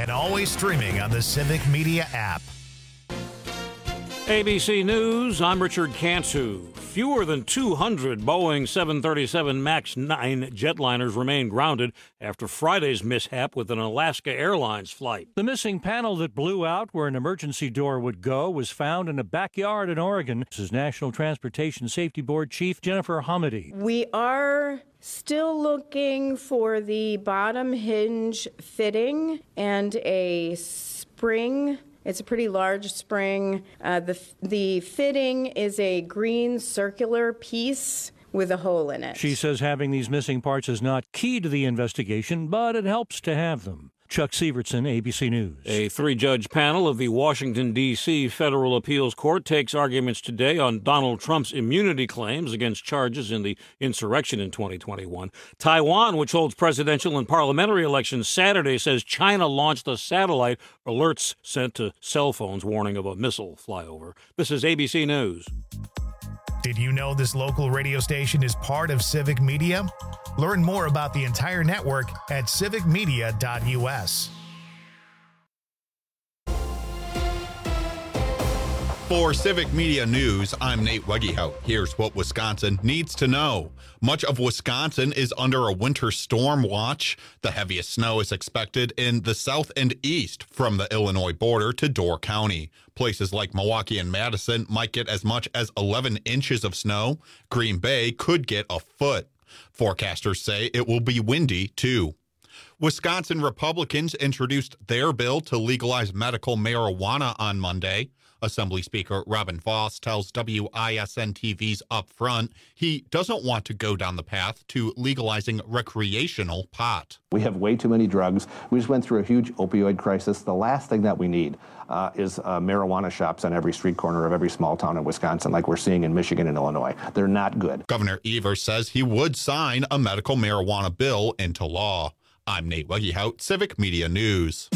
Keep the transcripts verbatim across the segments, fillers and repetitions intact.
and always streaming on the Civic Media app. A B C News, I'm Richard Cantu. Fewer than two hundred Boeing seven thirty-seven MAX nine jetliners remain grounded after Friday's mishap with an Alaska Airlines flight. The missing panel that blew out where an emergency door would go was found in a backyard in Oregon. This is National Transportation Safety Board Chief Jennifer Hamady. We are still looking for the bottom hinge fitting and a spring. It's a pretty large spring. Uh, the, the fitting is a green circular piece with a hole in it. She says having these missing parts is not key to the investigation, but it helps to have them. Chuck Sievertson, A B C News. A three-judge panel of the Washington, D C Federal Appeals Court takes arguments today on Donald Trump's immunity claims against charges in the insurrection in twenty twenty-one. Taiwan, which holds presidential and parliamentary elections Saturday, says China launched a satellite. Alerts sent to cell phones warning of a missile flyover. This is A B C News. Did you know this local radio station is part of Civic Media? Learn more about the entire network at civic media dot u s. For Civic Media News, I'm Nate Wegehout. Here's what Wisconsin needs to know. Much of Wisconsin is under a winter storm watch. The heaviest snow is expected in the south and east from the Illinois border to Door County. Places like Milwaukee and Madison might get as much as eleven inches of snow. Green Bay could get a foot. Forecasters say it will be windy, too. Wisconsin Republicans introduced their bill to legalize medical marijuana on Monday. Assembly Speaker Robin Vos tells W I S N T V's Upfront he doesn't want to go down the path to legalizing recreational pot. We have way too many drugs. We just went through a huge opioid crisis. The last thing that we need uh, is uh, marijuana shops on every street corner of every small town in Wisconsin like we're seeing in Michigan and Illinois. They're not good. Governor Evers says he would sign a medical marijuana bill into law. I'm Nate Wegehout, Civic Media News.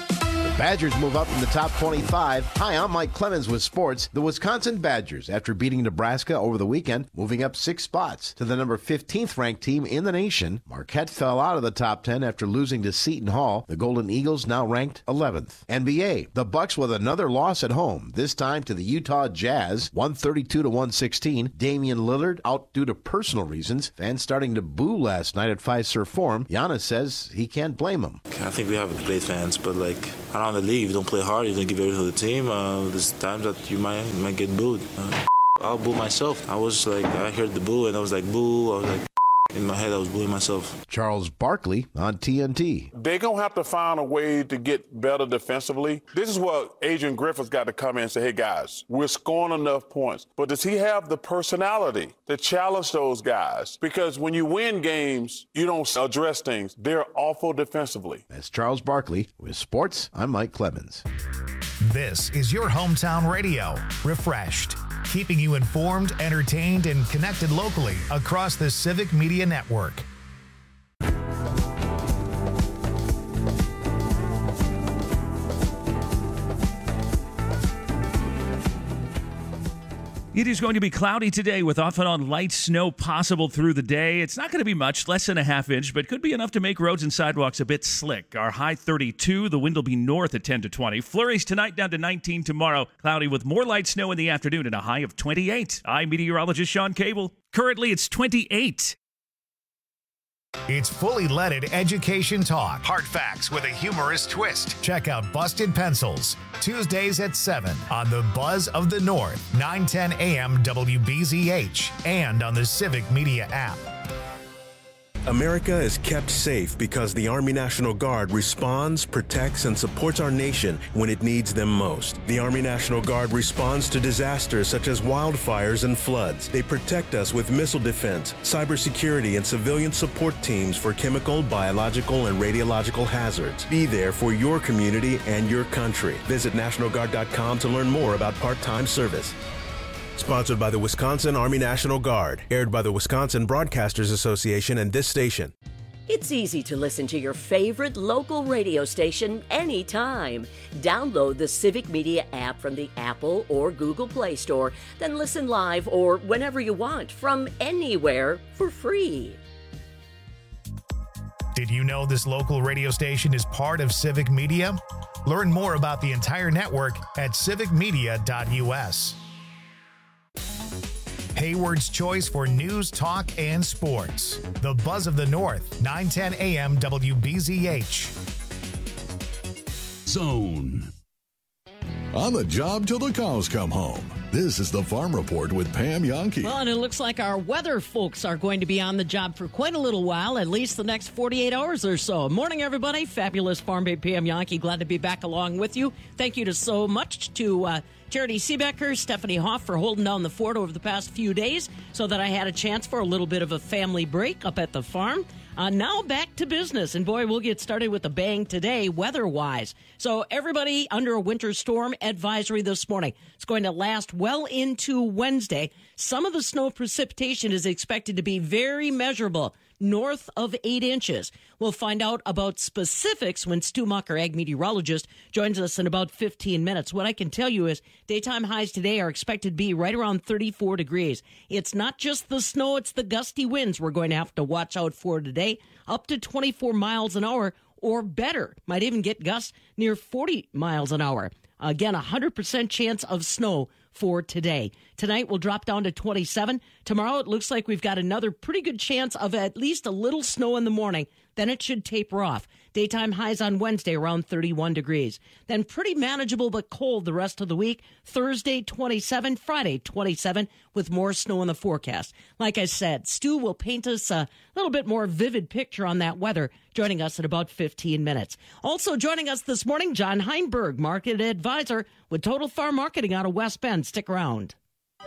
Badgers move up from the top twenty-five. Hi, I'm Mike Clemens with sports. The Wisconsin Badgers, after beating Nebraska over the weekend, moving up six spots to the number fifteenth ranked team in the nation. Marquette fell out of the top ten after losing to Seton Hall. The Golden Eagles now ranked eleventh. N B A, the Bucks with another loss at home, this time to the Utah Jazz, one thirty-two to one sixteen. Damian Lillard out due to personal reasons. Fans starting to boo last night at Fiserv Forum. Giannis says he can't blame him. I think we have great fans, but like, I don't want to leave. You don't play hard. You don't give everything to the team. Uh, there's times that you might you might get booed. Uh, I'll boo myself. I was like, I heard the boo and I was like, boo. I was like, in my head, I was booing myself. Charles Barkley on T N T. They're going to have to find a way to get better defensively. This is what Adrian Griffith's got to come in and say, hey, guys, we're scoring enough points. But does he have the personality to challenge those guys? Because when you win games, you don't address things. They're awful defensively. That's Charles Barkley. With sports, I'm Mike Clemens. This is your hometown radio, refreshed, keeping you informed, entertained, and connected locally across the Civic Media Network. It is going to be cloudy today with off and on light snow possible through the day. It's not going to be much, less than a half inch, but could be enough to make roads and sidewalks a bit slick. Our high thirty-two, the wind will be north at ten to twenty. Flurries tonight down to nineteen tomorrow. Cloudy with more light snow in the afternoon and a high of twenty-eight. I'm meteorologist Sean Cable. Currently it's twenty-eight. It's fully leaded education talk. Hard facts with a humorous twist. Check out Busted Pencils, Tuesdays at seven on the Buzz of the North, nine ten a.m. W B Z H, and on the Civic Media app. America is kept safe because the Army National Guard responds, protects, and supports our nation when it needs them most. The Army National Guard responds to disasters such as wildfires and floods. They protect us with missile defense, cybersecurity, and civilian support teams for chemical, biological, and radiological hazards. Be there for your community and your country. Visit National Guard dot com to learn more about part-time service. Sponsored by the Wisconsin Army National Guard. Aired by the Wisconsin Broadcasters Association and this station. It's easy to listen to your favorite local radio station anytime. Download the Civic Media app from the Apple or Google Play Store, then listen live or whenever you want from anywhere for free. Did you know this local radio station is part of Civic Media? Learn more about the entire network at civic media dot u s. Hayward's choice for news, talk, and sports. The Buzz of the North, nine ten a m W B Z H. Zone. On the job till the cows come home. This is the Farm Report with Pam Yonke. Well, and it looks like our weather folks are going to be on the job for quite a little while, at least the next forty-eight hours or so. Morning, everybody. Fabulous Farm Babe Pam Yonke. Glad to be back along with you. Thank you to so much to uh, Charity Seebecker, Stephanie Hoff for holding down the fort over the past few days so that I had a chance for a little bit of a family break up at the farm. Uh, now back to business, and boy, we'll get started with a bang today, weather-wise. So everybody under a winter storm advisory this morning. It's going to last well into Wednesday. Some of the snow precipitation is expected to be very measurable, north of eight inches. We'll find out about specifics when Stu Muck, our ag meteorologist, joins us in about fifteen minutes. What I can tell you is daytime highs today are expected to be right around thirty-four degrees. It's not just the snow, it's the gusty winds we're going to have to watch out for today, up to twenty-four miles an hour or better. Might even get gusts near forty miles an hour. Again, one hundred percent chance of snow for today. Tonight we'll drop down to twenty-seven. Tomorrow it looks like we've got another pretty good chance of at least a little snow in the morning. Then it should taper off. Daytime highs on Wednesday around thirty-one degrees. Then pretty manageable but cold the rest of the week. Thursday twenty-seven, Friday twenty-seven with more snow in the forecast. Like I said, Stu will paint us a little bit more vivid picture on that weather, joining us in about fifteen minutes. Also joining us this morning, John Heinberg, market advisor with Total Farm Marketing out of West Bend. Stick around.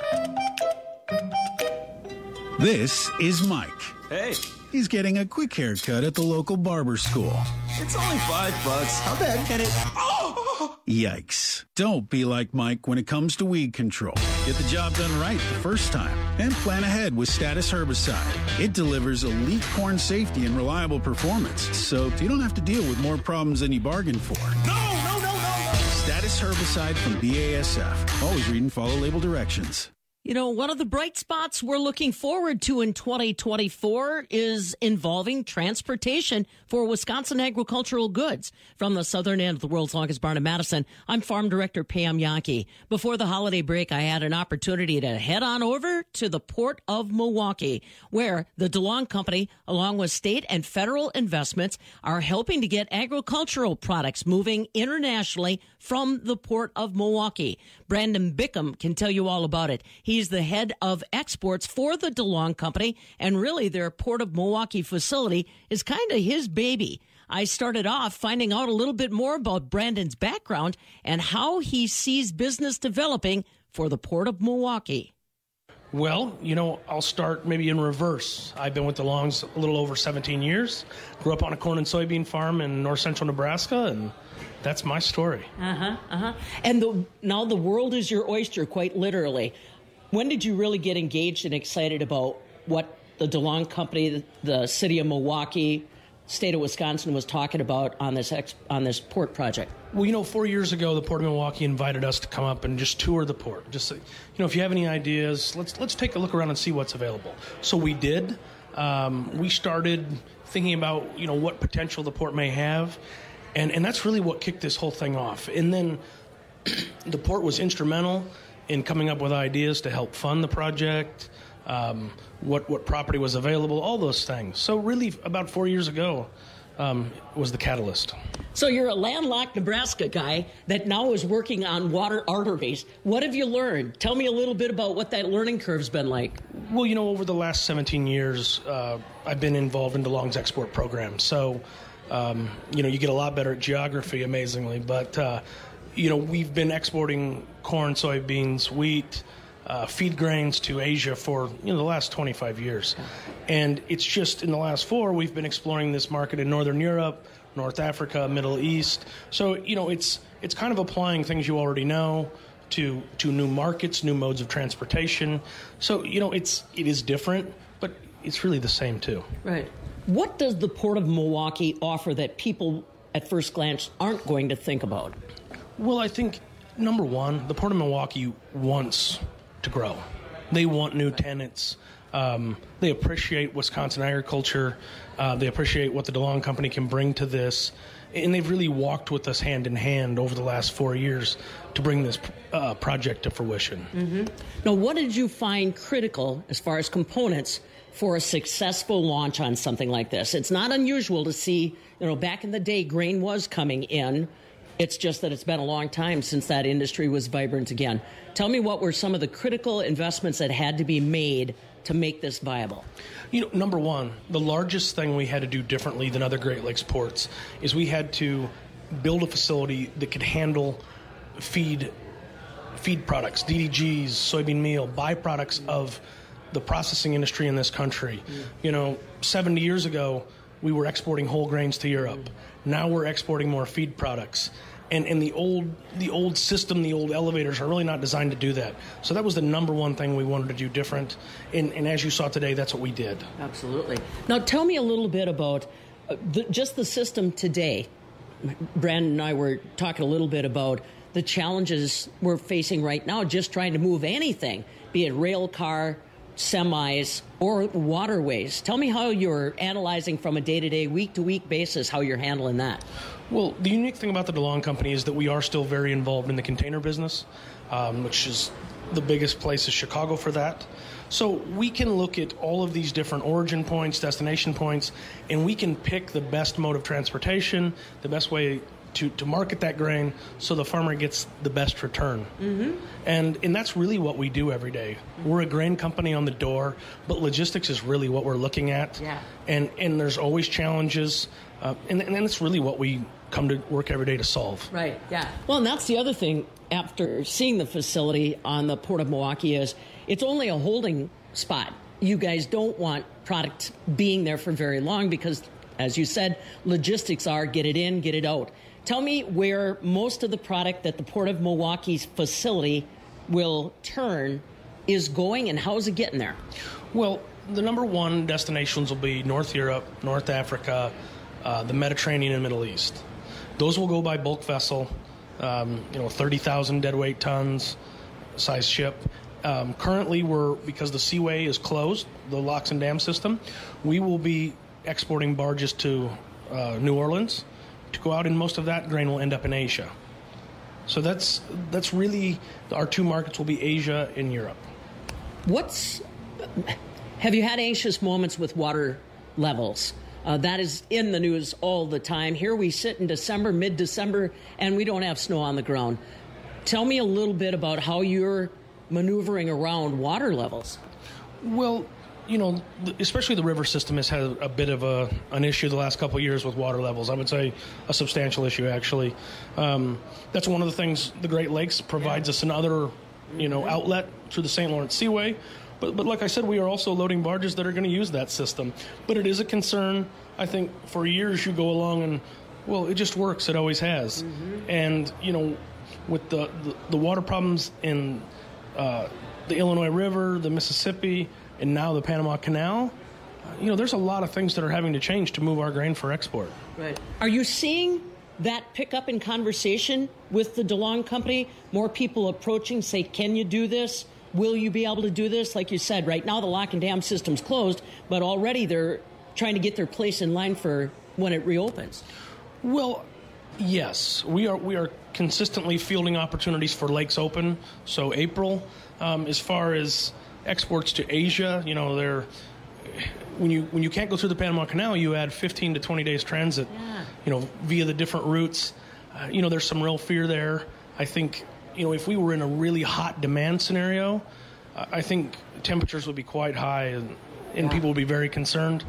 This is Mike. Hey. He's getting a quick haircut at the local barber school. It's only five bucks. How bad can it... Oh! Yikes. Don't be like Mike when it comes to weed control. Get the job done right the first time and plan ahead with Status Herbicide. It delivers elite corn safety and reliable performance, so you don't have to deal with more problems than you bargained for. No, no, no, no, no! Status Herbicide from B A S F. Always read and follow label directions. You know, one of the bright spots we're looking forward to in twenty twenty-four is involving transportation for Wisconsin agricultural goods. From the southern end of the world's longest barn in Madison, I'm Farm Director Pam Yonke. Before the holiday break, I had an opportunity to head on over to the Port of Milwaukee, where the DeLong Company, along with state and federal investments, are helping to get agricultural products moving internationally from the Port of Milwaukee. Brandon Bickham can tell you all about it. He's the head of exports for the DeLong Company, and really their Port of Milwaukee facility is kind of his baby. I started off finding out a little bit more about Brandon's background and how he sees business developing for the Port of Milwaukee. Well, you know, I'll start maybe in reverse. I've been with DeLong's a little over seventeen years. Grew up on a corn and soybean farm in north central Nebraska, and that's my story. Uh-huh, uh-huh. And the, now the world is your oyster, quite literally. When did you really get engaged and excited about what the DeLong Company, the, the city of Milwaukee, state of Wisconsin was talking about on this ex, on this port project? Well, you know, four years ago, the Port of Milwaukee invited us to come up and just tour the port. Just, you know, if you have any ideas, let's let's take a look around and see what's available. So we did. Um, we started thinking about, you know, what potential the port may have, and and that's really what kicked this whole thing off. And then the port was instrumental in coming up with ideas to help fund the project, um, what what property was available, all those things. So really, about four years ago, um, was the catalyst. So you're a landlocked Nebraska guy that now is working on water arteries. What have you learned? Tell me a little bit about what that learning curve's been like. Well, you know, over the last seventeen years, uh, I've been involved in DeLong's export program. So, um, you know, you get a lot better at geography, amazingly, but uh, you know, we've been exporting corn, soybeans, wheat, uh, feed grains to Asia for, you know, the last twenty-five years. And it's just in the last four, we've been exploring this market in Northern Europe, North Africa, Middle East. So, you know, it's it's kind of applying things you already know to to new markets, new modes of transportation. So, you know, it's it is different, but it's really the same too. Right. What does the Port of Milwaukee offer that people at first glance aren't going to think about? Well, I think, number one, the Port of Milwaukee wants to grow. They want new tenants. Um, they appreciate Wisconsin agriculture. Uh, they appreciate what the DeLong Company can bring to this. And they've really walked with us hand in hand over the last four years to bring this uh, project to fruition. Mm-hmm. Now, what did you find critical as far as components for a successful launch on something like this? It's not unusual to see, you know, back in the day, grain was coming in. It's just that it's been a long time since that industry was vibrant again. Tell me, what were some of the critical investments that had to be made to make this viable? You know, number one, the largest thing we had to do differently than other Great Lakes ports is we had to build a facility that could handle feed feed products, D D Gs, soybean meal, byproducts of the processing industry in this country. Mm. You know, seventy years ago, we were exporting whole grains to Europe. Mm. Now we're exporting more feed products. And, and the old the old system, the old elevators are really not designed to do that. So that was the number one thing we wanted to do different. And, and as you saw today, that's what we did. Absolutely. Now tell me a little bit about uh, the, just the system today. Brandon and I were talking a little bit about the challenges we're facing right now, just trying to move anything, be it rail car, semis, or waterways. Tell me how you're analyzing from a day-to-day, week-to-week basis, how you're handling that. Well, the unique thing about the DeLong Company is that we are still very involved in the container business, um, which is the biggest place is Chicago for that. So we can look at all of these different origin points, destination points, and we can pick the best mode of transportation, the best way to, to market that grain so the farmer gets the best return. Mm-hmm. And and that's really what we do every day. We're a grain company on the door, but logistics is really what we're looking at. Yeah. And, and there's always challenges, uh, and, and that's really what we come to work every day to solve. Right, yeah. Well, and that's the other thing after seeing the facility on the Port of Milwaukee is it's only a holding spot. You guys don't want product being there for very long because, as you said, logistics are get it in, get it out. Tell me where most of the product that the Port of Milwaukee's facility will turn is going and how is it getting there? Well, the number one destinations will be North Europe, North Africa, uh, the Mediterranean and Middle East. Those will go by bulk vessel, um, you know, thirty thousand deadweight tons size ship. Um, currently, we're, because the seaway is closed, the locks and dam system, we will be exporting barges to uh, New Orleans to go out, and most of that grain will end up in Asia. So that's that's really, our two markets will be Asia and Europe. What's, have you had anxious moments with water levels? Uh, that is in the news all the time. Here we sit in December, mid-December, and we don't have snow on the ground. Tell me a little bit about how you're maneuvering around water levels. Well, you know, especially the river system has had a bit of a, an issue the last couple of years with water levels. I would say a substantial issue, actually. Um, that's one of the things the Great Lakes provides us another, you know, outlet through the Saint Lawrence Seaway. But, but like I said, we are also loading barges that are going to use that system. But it is a concern. I think for years you go along and, well, it just works. It always has. Mm-hmm. And, you know, with the, the, the water problems in uh, the Illinois River, the Mississippi, and now the Panama Canal, uh, you know, there's a lot of things that are having to change to move our grain for export. Right. Are you seeing that pick up in conversation with the DeLong Company? More people approaching, say, can you do this? Will you be able to do this? Like you said, right now the lock and dam system's closed, but already they're trying to get their place in line for when it reopens. Well, yes. We are we are consistently fielding opportunities for Lakes Open, so April. Um, as far as exports to Asia, you know, they're when you when you can't go through the Panama Canal, you add fifteen to twenty days transit, yeah. you know, via the different routes. Uh, you know, there's some real fear there. I think, you know, if we were in a really hot demand scenario, uh, I think temperatures would be quite high and, and yeah. people would be very concerned.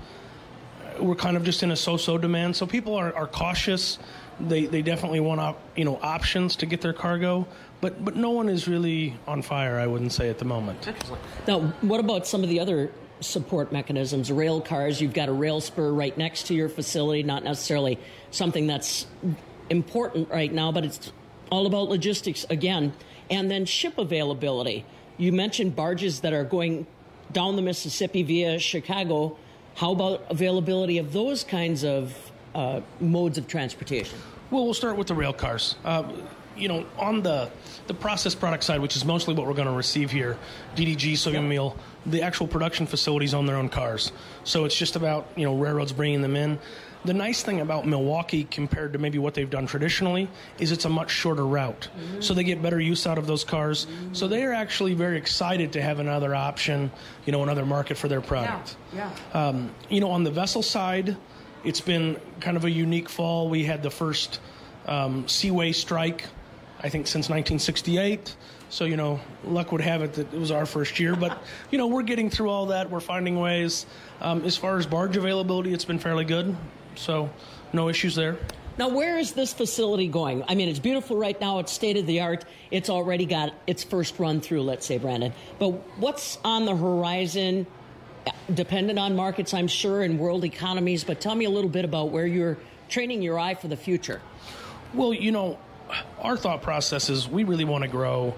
Uh, we're kind of just in a so-so demand, so people are, are cautious. They they definitely want op, you know options to get their cargo, but but no one is really on fire, I wouldn't say, at the moment. Excellent. Now, what about some of the other support mechanisms? Rail cars, you've got a rail spur right next to your facility, not necessarily something that's important right now, but it's all about logistics again. And then ship availability. You mentioned barges that are going down the Mississippi via Chicago. How about availability of those kinds of uh, modes of transportation? Well, we'll start with the rail cars. Uh, you know, on the the processed product side, which is mostly what we're going to receive here, D D G, soybean meal, the actual production facilities own their own cars. So it's just about, you know, railroads bringing them in. The nice thing about Milwaukee compared to maybe what they've done traditionally is it's a much shorter route. Mm-hmm. So they get better use out of those cars. Mm-hmm. So they are actually very excited to have another option, you know, another market for their product. Yeah. yeah. Um, you know, on the vessel side, it's been kind of a unique fall. We had the first um, Seaway strike, I think, since nineteen sixty-eight. So, you know, luck would have it that it was our first year. But, you know, we're getting through all that. We're finding ways. Um, as far as barge availability, it's been fairly good. So no issues there. Now, where is this facility going? I mean, it's beautiful right now. It's state-of-the-art. It's already got its first run through, let's say, Brandon. But what's on the horizon, dependent on markets, I'm sure, and world economies? But tell me a little bit about where you're training your eye for the future. Well, you know, our thought process is we really want to grow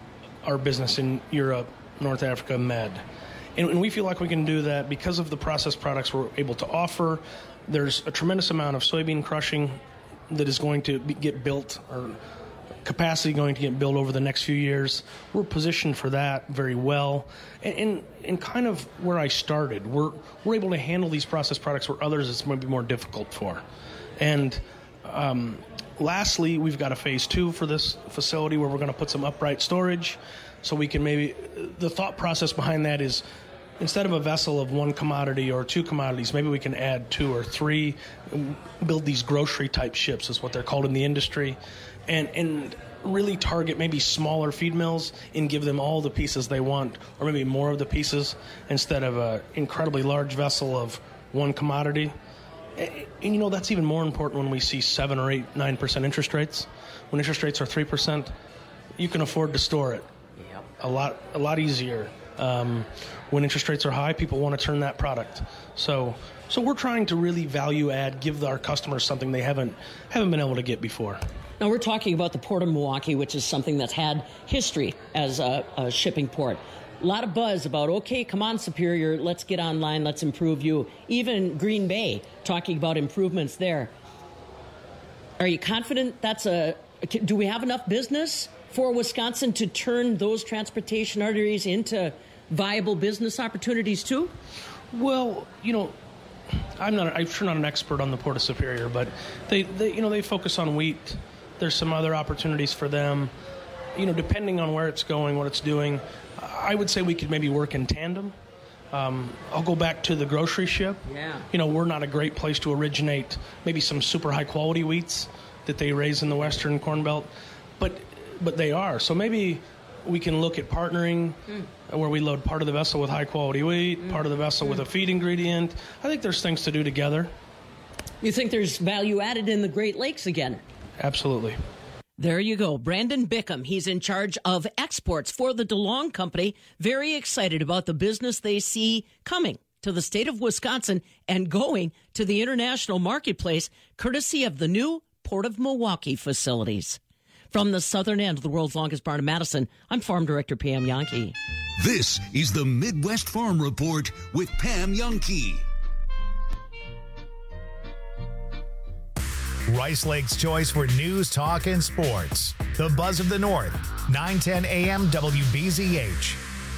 our business in Europe, North Africa, Med. And, and we feel like we can do that because of the processed products we're able to offer. There's a tremendous amount of soybean crushing that is going to be, get built, or capacity going to get built over the next few years. We're positioned for that very well. And, and, and kind of where I started, we're, we're able to handle these processed products where others it's maybe more difficult for. And um, lastly, we've got a phase two for this facility where we're going to put some upright storage. So we can maybe, the thought process behind that is, instead of a vessel of one commodity or two commodities, maybe we can add two or three, build these grocery-type ships, is what they're called in the industry, and and really target maybe smaller feed mills and give them all the pieces they want, or maybe more of the pieces, instead of an incredibly large vessel of one commodity. And, and, you know, that's even more important when we see seven or eight, nine percent interest rates. When interest rates are three percent, you can afford to store it. Yep. A lot, a lot easier. Um, when interest rates are high, people want to turn that product. So, so we're trying to really value add, give our customers something they haven't haven't been able to get before. Now, we're talking about the Port of Milwaukee, which is something that's had history as a, a shipping port. A lot of buzz about, okay, come on, Superior, let's get online, let's improve you. Even Green Bay talking about improvements there. Are you confident that's a, do we have enough business for Wisconsin to turn those transportation arteries into viable business opportunities too? Well, you know, I'm not, I'm sure not an expert on the Port of Superior, but they, they, you know, they focus on wheat. There's some other opportunities for them. You know, depending on where it's going, what it's doing, I would say we could maybe work in tandem. Um, I'll go back to the grocery ship. Yeah. You know, we're not a great place to originate maybe some super high quality wheats that they raise in the Western Corn Belt, but but they are. So maybe we can look at partnering mm. where we load part of the vessel with high quality wheat, mm. part of the vessel mm. with a feed ingredient. I think there's things to do together. You think there's value added in the Great Lakes again? Absolutely. There you go. Brandon Bickham. He's in charge of exports for the DeLong Company. Very excited about the business they see coming to the state of Wisconsin and going to the international marketplace, courtesy of the new Port of Milwaukee facilities. From the southern end of the world's longest barn in Madison, I'm Farm Director Pam Jahnke. This is the Midwest Farm Report with Pam Jahnke. Rice Lake's choice for news, talk, and sports. The Buzz of the North, nine ten A M W B Z H.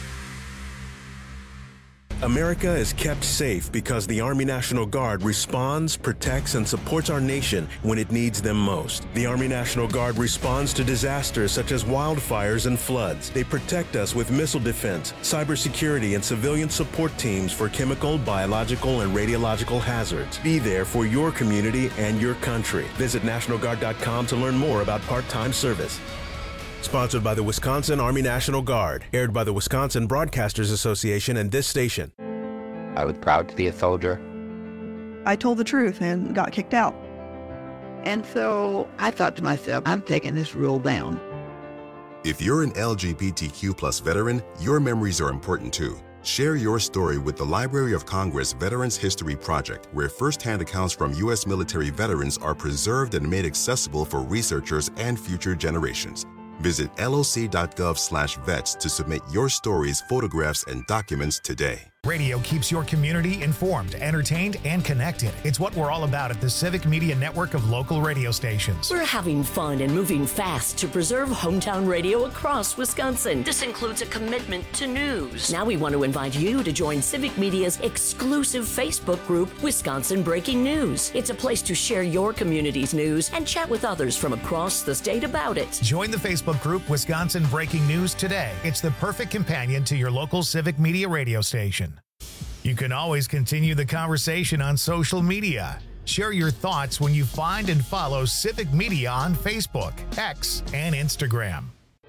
America is kept safe because the Army National Guard responds, protects, and supports our nation when it needs them most. The Army National Guard responds to disasters such as wildfires and floods. They protect us with missile defense, cybersecurity, and civilian support teams for chemical, biological, and radiological hazards. Be there for your community and your country. Visit National Guard dot com to learn more about part-time service. Sponsored by the Wisconsin Army National Guard. Aired by the Wisconsin Broadcasters Association and this station. I was proud to be a soldier. I told the truth and got kicked out. And so I thought to myself, I'm taking this rule down. If you're an L G B T Q plus veteran, your memories are important too. Share your story with the Library of Congress Veterans History Project, where firsthand accounts from U S military veterans are preserved and made accessible for researchers and future generations. Visit L O C dot gov slash vets to submit your stories, photographs, and documents today. Radio keeps your community informed, entertained, and connected. It's what we're all about at the Civic Media Network of local radio stations. We're having fun and moving fast to preserve hometown radio across Wisconsin. This includes a commitment to news. Now we want to invite you to join Civic Media's exclusive Facebook group, Wisconsin Breaking News. It's a place to share your community's news and chat with others from across the state about it. Join the Facebook group Wisconsin Breaking News today. It's the perfect companion to your local Civic Media radio station. You can always continue the conversation on social media. Share your thoughts when you find and follow Civic Media on Facebook, X, and Instagram.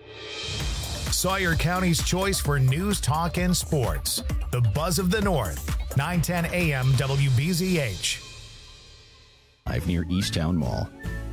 Sawyer County's choice for news, talk, and sports. The Buzz of the North, nine ten A M W B Z H. Live near Easttown Mall.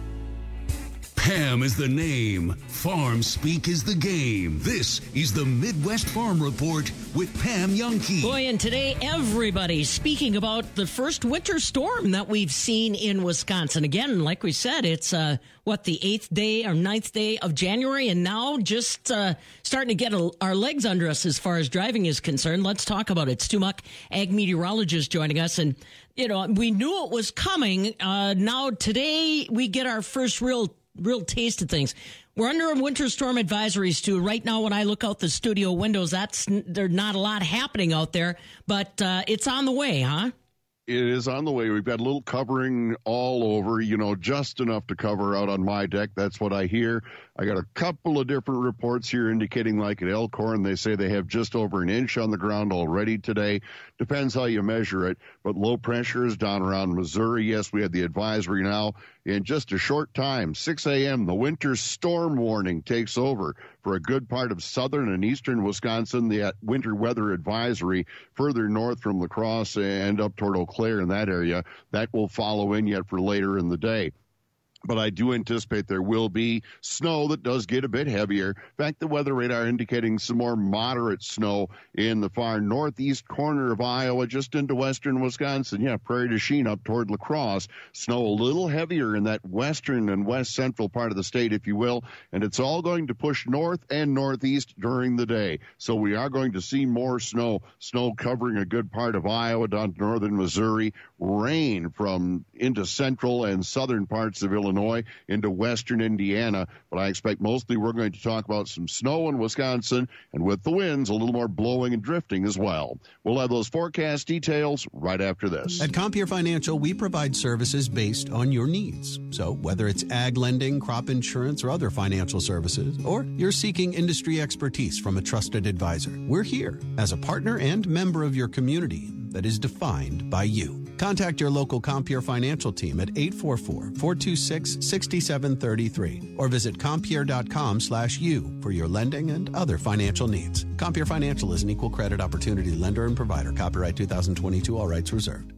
Pam is the name. Farm speak is the game. This is the Midwest Farm Report with Pam Jahnke. Boy, and today everybody's speaking about the first winter storm that we've seen in Wisconsin. Again, like we said, it's uh, what, the eighth day or ninth day of January, and now just uh, starting to get a, our legs under us as far as driving is concerned. Let's talk about it. Stu Muck, ag meteorologist, joining us, and you know we knew it was coming. Uh, now today we get our first real. real taste of things. We're under a winter storm advisory, Stu. Right now, when I look out the studio windows, that's there's not a lot happening out there, but uh, it's on the way, huh? It is on the way. We've got a little covering all over, you know, just enough to cover out on my deck. That's what I hear. I got a couple of different reports here indicating, like at Elkhorn, they say they have just over an inch on the ground already today. Depends how you measure it. But low pressure is down around Missouri. Yes, we had the advisory now. In just a short time, six a.m., the winter storm warning takes over for a good part of southern and eastern Wisconsin. The winter weather advisory further north from La Crosse and up toward Eau Claire in that area, that will follow in yet for later in the day. But I do anticipate there will be snow that does get a bit heavier. In fact, the weather radar indicating some more moderate snow in the far northeast corner of Iowa, just into western Wisconsin. Yeah, Prairie du Chien up toward La Crosse. Snow a little heavier in that western and west central part of the state, if you will. And it's all going to push north and northeast during the day. So we are going to see more snow. Snow covering a good part of Iowa down to northern Missouri. Rain from into central and southern parts of Illinois. Illinois into western Indiana, but I expect mostly we're going to talk about some snow in Wisconsin, and with the winds, a little more blowing and drifting as well. We'll have those forecast details right after this. At Compeer Financial, we provide services based on your needs. So whether it's ag lending, crop insurance, or other financial services, or you're seeking industry expertise from a trusted advisor, we're here as a partner and member of your community that is defined by you. Contact your local Compeer Financial team at eight four four, four two six, six seven three three or visit Compeer.com slash you for your lending and other financial needs. Compeer Financial is an equal credit opportunity lender and provider. Copyright two thousand twenty-two, all rights reserved.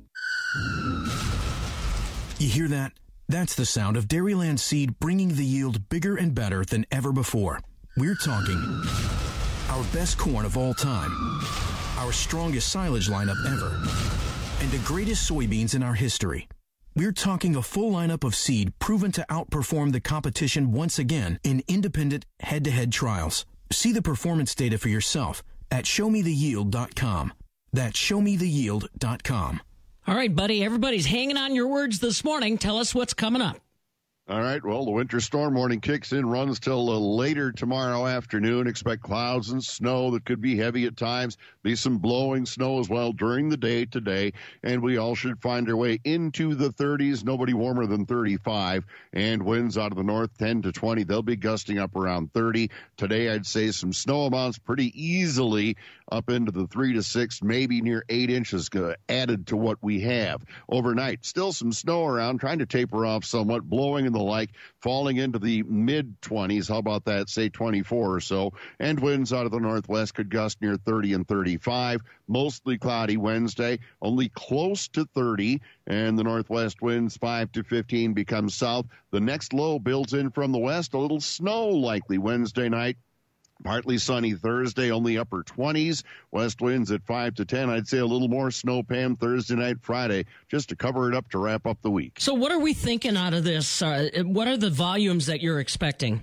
You hear that? That's the sound of Dairyland Seed bringing the yield bigger and better than ever before. We're talking our best corn of all time, our strongest silage lineup ever, and the greatest soybeans in our history. We're talking a full lineup of seed proven to outperform the competition once again in independent head-to-head trials. See the performance data for yourself at show me the yield dot com. That's show me the yield dot com. All right, buddy, everybody's hanging on your words this morning. Tell us what's coming up. All right, well, the winter storm warning kicks in, runs till uh, later tomorrow afternoon. Expect clouds and snow that could be heavy at times. Be some blowing snow as well during the day today. And we all should find our way into the thirties. Nobody warmer than thirty-five. And winds out of the north, ten to twenty. They'll be gusting up around thirty. Today, I'd say some snow amounts pretty easily up into the three to six, maybe near eight inches uh, added to what we have. Overnight, still some snow around, trying to taper off somewhat, blowing in the like, falling into the mid-twenties. How about that? Say twenty-four or so. And winds out of the northwest could gust near thirty and thirty-five. Mostly cloudy Wednesday, only close to thirty. And the northwest winds five to fifteen become south. The next low builds in from the west. A little snow likely Wednesday night. Partly sunny Thursday, only upper twenties. West winds at five to ten. I'd say a little more snow, Pam, Thursday night, Friday, just to cover it up to wrap up the week. So what are we thinking out of this? Uh, what are the volumes that you're expecting?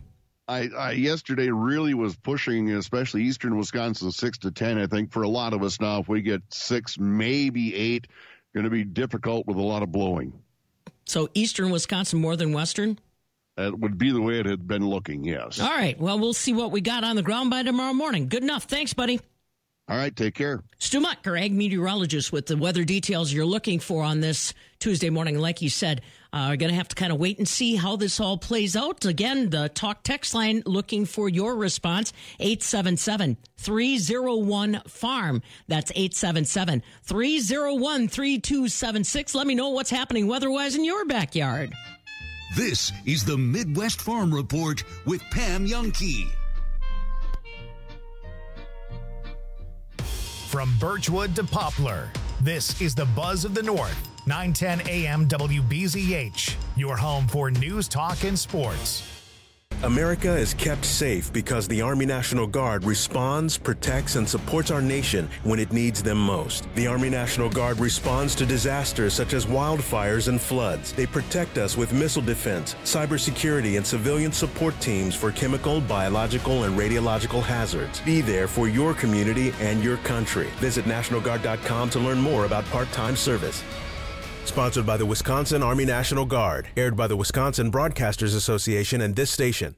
I, I yesterday really was pushing, especially eastern Wisconsin, six to ten. I think for a lot of us now, if we get six, maybe eight, going to be difficult with a lot of blowing. So eastern Wisconsin more than western? That would be the way it had been looking, yes. All right. Well, we'll see what we got on the ground by tomorrow morning. Good enough. Thanks, buddy. All right, take care. Stu Muck, our ag meteorologist, with the weather details you're looking for on this Tuesday morning. Like you said, uh, we're going to have to kind of wait and see how this all plays out. Again, the talk text line looking for your response, eight seven seven, three oh one, farm. That's eight seven seven, three oh one, three two seven six. Let me know what's happening weather-wise in your backyard. This is the Midwest Farm Report with Pam Jahnke. From Birchwood to Poplar, this is the Buzz of the North, nine ten A M W B Z H, your home for news, talk, and sports. America is kept safe because the Army National Guard responds, protects, and supports our nation when it needs them most. The Army National Guard responds to disasters such as wildfires and floods. They protect us with missile defense, cybersecurity, and civilian support teams for chemical, biological, and radiological hazards. Be there for your community and your country. Visit National Guard dot com to learn more about part-time service. Sponsored by the Wisconsin Army National Guard. Aired by the Wisconsin Broadcasters Association and this station.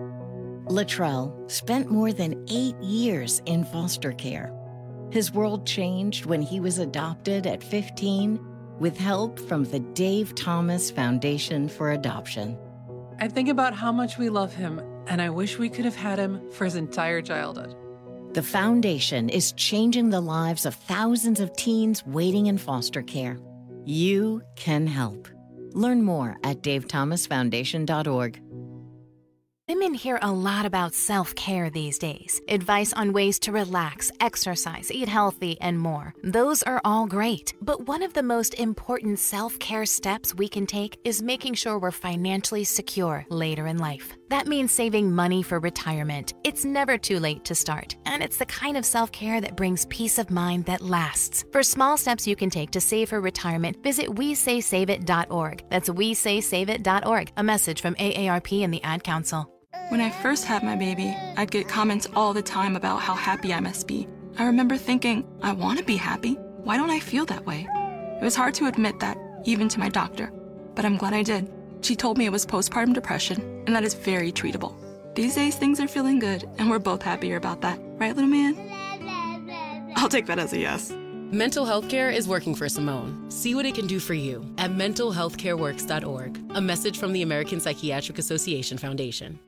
Latrell spent more than eight years in foster care. His world changed when he was adopted at fifteen with help from the Dave Thomas Foundation for Adoption. I think about how much we love him, and I wish we could have had him for his entire childhood. The foundation is changing the lives of thousands of teens waiting in foster care. You can help. Learn more at dave thomas foundation dot org. Women hear a lot about self-care these days. Advice on ways to relax, exercise, eat healthy, and more. Those are all great. But one of the most important self-care steps we can take is making sure we're financially secure later in life. That means saving money for retirement. It's never too late to start. And it's the kind of self-care that brings peace of mind that lasts. For small steps you can take to save for retirement, visit we say save it dot org. That's we say save it dot org. A message from A A R P and the Ad Council. When I first had my baby, I'd get comments all the time about how happy I must be. I remember thinking, I want to be happy. Why don't I feel that way? It was hard to admit that, even to my doctor. But I'm glad I did. She told me it was postpartum depression, and that is very treatable. These days, things are feeling good, and we're both happier about that. Right, little man? I'll take that as a yes. Mental health care is working for Simone. See what it can do for you at mental health care works dot org. A message from the American Psychiatric Association Foundation.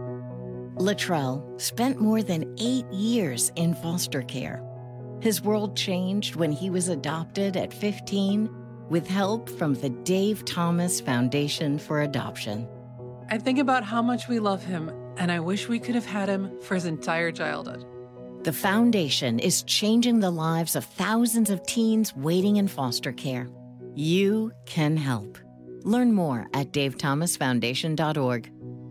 Latrell spent more than eight years in foster care. His world changed when he was adopted at fifteen with help from the Dave Thomas Foundation for Adoption. I think about how much we love him, and I wish we could have had him for his entire childhood. The foundation is changing the lives of thousands of teens waiting in foster care. You can help. Learn more at dave thomas foundation dot org.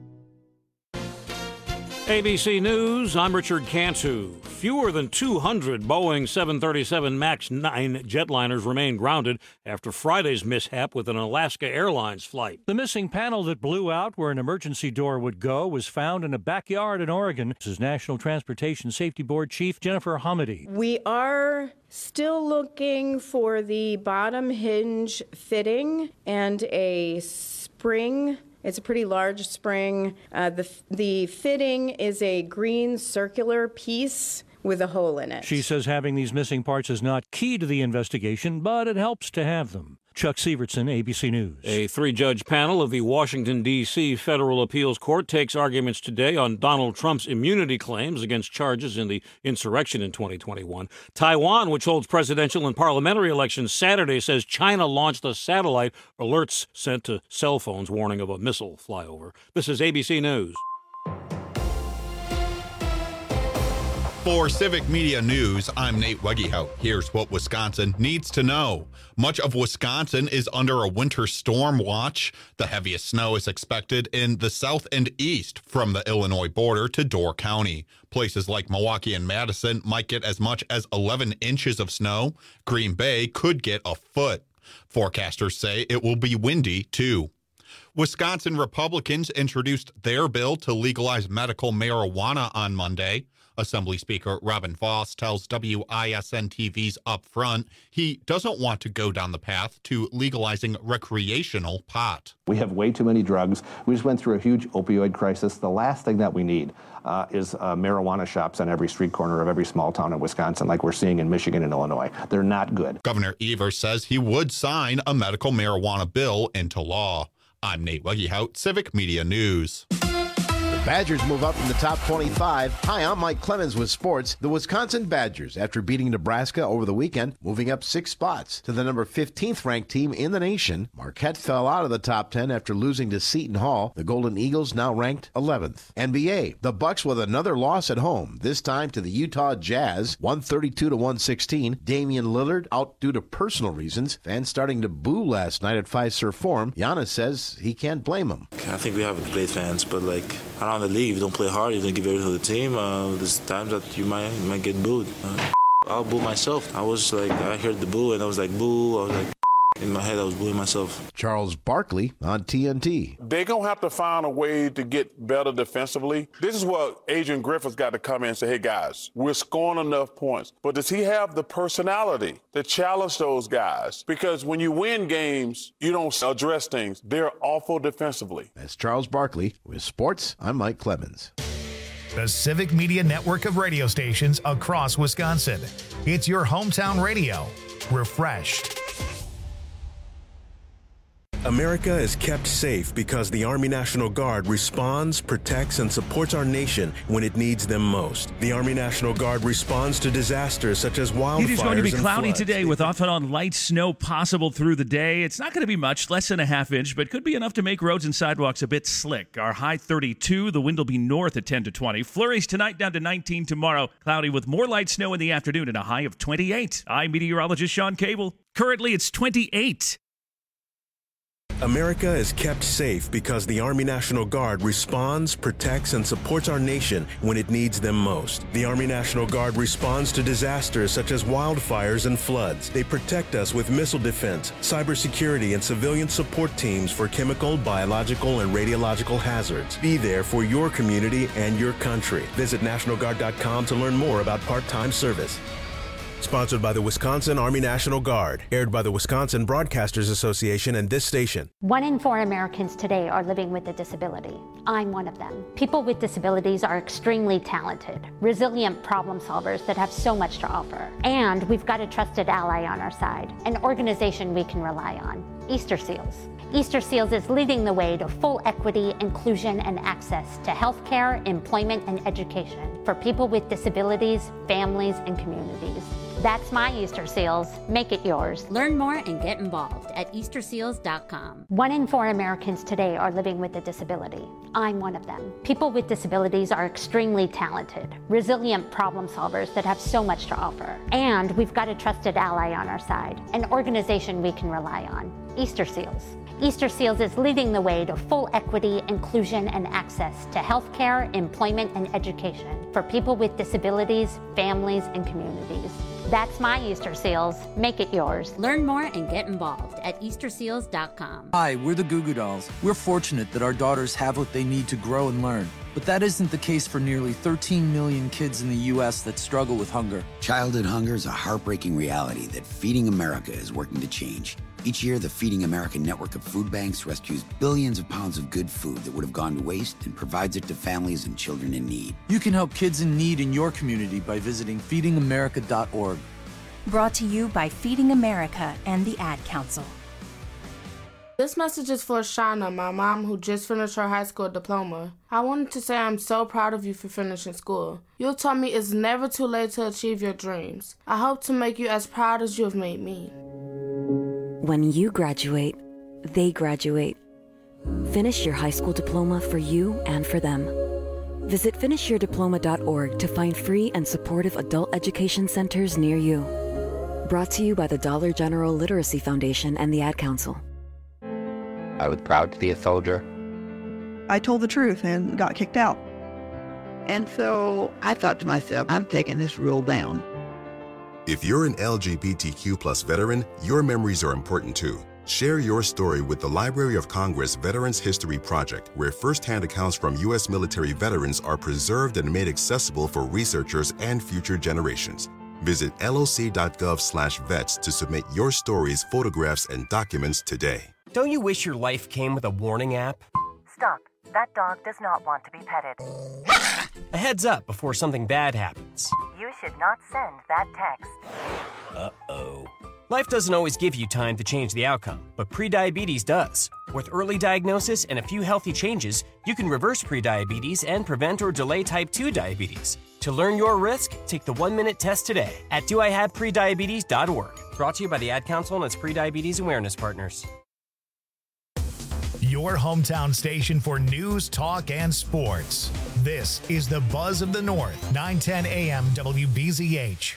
A B C News, I'm Richard Cantu. Fewer than two hundred Boeing seven thirty-seven MAX nine jetliners remain grounded after Friday's mishap with an Alaska Airlines flight. The missing panel that blew out where an emergency door would go was found in a backyard in Oregon. This is National Transportation Safety Board Chief Jennifer Hamady. We are still looking for the bottom hinge fitting and a spring. It's a pretty large spring. Uh, the the fitting is a green circular piece with a hole in it. She says having these missing parts is not key to the investigation, but it helps to have them. Chuck Sievertson, A B C News. A three-judge panel of the Washington, D C Federal Appeals Court takes arguments today on Donald Trump's immunity claims against charges in the insurrection in twenty twenty-one. Taiwan, which holds presidential and parliamentary elections Saturday, says China launched a satellite. Alerts sent to cell phones warning of a missile flyover. This is A B C News. For Civic Media News, I'm Nate Wegehout. Here's what Wisconsin needs to know. Much of Wisconsin is under a winter storm watch. The heaviest snow is expected in the south and east from the Illinois border to Door County. Places like Milwaukee and Madison might get as much as eleven inches of snow. Green Bay could get a foot. Forecasters say it will be windy, too. Wisconsin Republicans introduced their bill to legalize medical marijuana on Monday. Assembly Speaker Robin Vos tells W I S N T V's Upfront he doesn't want to go down the path to legalizing recreational pot. We have way too many drugs. We just went through a huge opioid crisis. The last thing that we need uh, is uh, marijuana shops on every street corner of every small town in Wisconsin like we're seeing in Michigan and Illinois. They're not good. Governor Evers says he would sign a medical marijuana bill into law. I'm Nate Wegehout, Civic Media News. Badgers move up from the top twenty-five. Hi, I'm Mike Clemens with sports. The Wisconsin Badgers, after beating Nebraska over the weekend, moving up six spots to the number fifteenth ranked team in the nation. Marquette fell out of the top ten after losing to Seton Hall. The Golden Eagles now ranked eleventh. N B A, the Bucks with another loss at home, this time to the Utah Jazz, one thirty-two to one sixteen. Damian Lillard out due to personal reasons. Fans starting to boo last night at Fiserv Forum. Giannis says he can't blame him. I think we have great fans, but like I don't. The league, you don't play hard, you don't give everything to the team. Uh, there's times that you might you might get booed. Uh, I'll boo myself. I was like, I heard the boo and I was like, boo. I was like, in my head, I was booing myself. Charles Barkley on T N T. They're going to have to find a way to get better defensively. This is what Adrian Griffith's got to come in and say, hey, guys, we're scoring enough points. But does he have the personality to challenge those guys? Because when you win games, you don't address things. They're awful defensively. That's Charles Barkley. With sports, I'm Mike Clemens. The Civic Media Network of radio stations across Wisconsin. It's your hometown radio. Refreshed. America is kept safe because the Army National Guard responds, protects, and supports our nation when it needs them most. The Army National Guard responds to disasters such as wildfires. It is going to be cloudy floods. today with off and on light snow possible through the day. It's not going to be much, less than a half inch, but could be enough to make roads and sidewalks a bit slick. Our high thirty-two, the wind will be north at ten to twenty. Flurries tonight down to nineteen tomorrow. Cloudy with more light snow in the afternoon and a high of twenty-eight. I'm meteorologist Sean Cable. Currently it's twenty-eight. America is kept safe because the Army National Guard responds, protects, and supports our nation when it needs them most. The Army National Guard responds to disasters such as wildfires and floods. They protect us with missile defense, cybersecurity, and civilian support teams for chemical, biological, and radiological hazards. Be there for your community and your country. Visit National Guard dot com to learn more about part-time service. Sponsored by the Wisconsin Army National Guard. Aired by the Wisconsin Broadcasters Association and this station. One in four Americans today are living with a disability. I'm one of them. People with disabilities are extremely talented, resilient problem solvers that have so much to offer. And we've got a trusted ally on our side, an organization we can rely on, Easter Seals. Easter Seals is leading the way to full equity, inclusion, and access to healthcare, employment, and education for people with disabilities, families, and communities. That's my Easter Seals. Make it yours. Learn more and get involved at Easter Seals dot com. One in four Americans today are living with a disability. I'm one of them. People with disabilities are extremely talented, resilient problem solvers that have so much to offer. And we've got a trusted ally on our side, an organization we can rely on, Easter Seals. Easter Seals is leading the way to full equity, inclusion, and access to healthcare, employment, and education for people with disabilities, families, and communities. That's my Easter Seals. Make it yours. Learn more and get involved at Easter Seals dot com. Hi, we're the Goo Goo Dolls. We're fortunate that our daughters have what they need to grow and learn. But that isn't the case for nearly thirteen million kids in the U S that struggle with hunger. Childhood hunger is a heartbreaking reality that Feeding America is working to change. Each year, the Feeding America network of food banks rescues billions of pounds of good food that would have gone to waste and provides it to families and children in need. You can help kids in need in your community by visiting feeding america dot org. Brought to you by Feeding America and the Ad Council. This message is for Shauna, my mom who just finished her high school diploma. I wanted to say I'm so proud of you for finishing school. You taught me it's never too late to achieve your dreams. I hope to make you as proud as you have made me. When you graduate, they graduate. Finish your high school diploma for you and for them. Visit finish your diploma dot org to find free and supportive adult education centers near you. Brought to you by the Dollar General Literacy Foundation and the Ad Council. I was proud to be a soldier. I told the truth and got kicked out. And so I thought to myself, I'm taking this rule down. If you're an L G B T Q plus veteran, your memories are important too. Share your story with the Library of Congress Veterans History Project, where firsthand accounts from U S military veterans are preserved and made accessible for researchers and future generations. Visit loc.gov slash vets to submit your stories, photographs, and documents today. Don't you wish your life came with a warning app? Stop. That dog does not want to be petted. A heads up before something bad happens. You should not send that text. Uh-oh. Life doesn't always give you time to change the outcome, but prediabetes does. With early diagnosis and a few healthy changes, you can reverse prediabetes and prevent or delay type two diabetes. To learn your risk, take the one-minute test today at do I have prediabetes dot org. Brought to you by the Ad Council and its Prediabetes Awareness Partners. Your hometown station for news, talk, and sports. This is the Buzz of the North, nine ten A M W B Z H.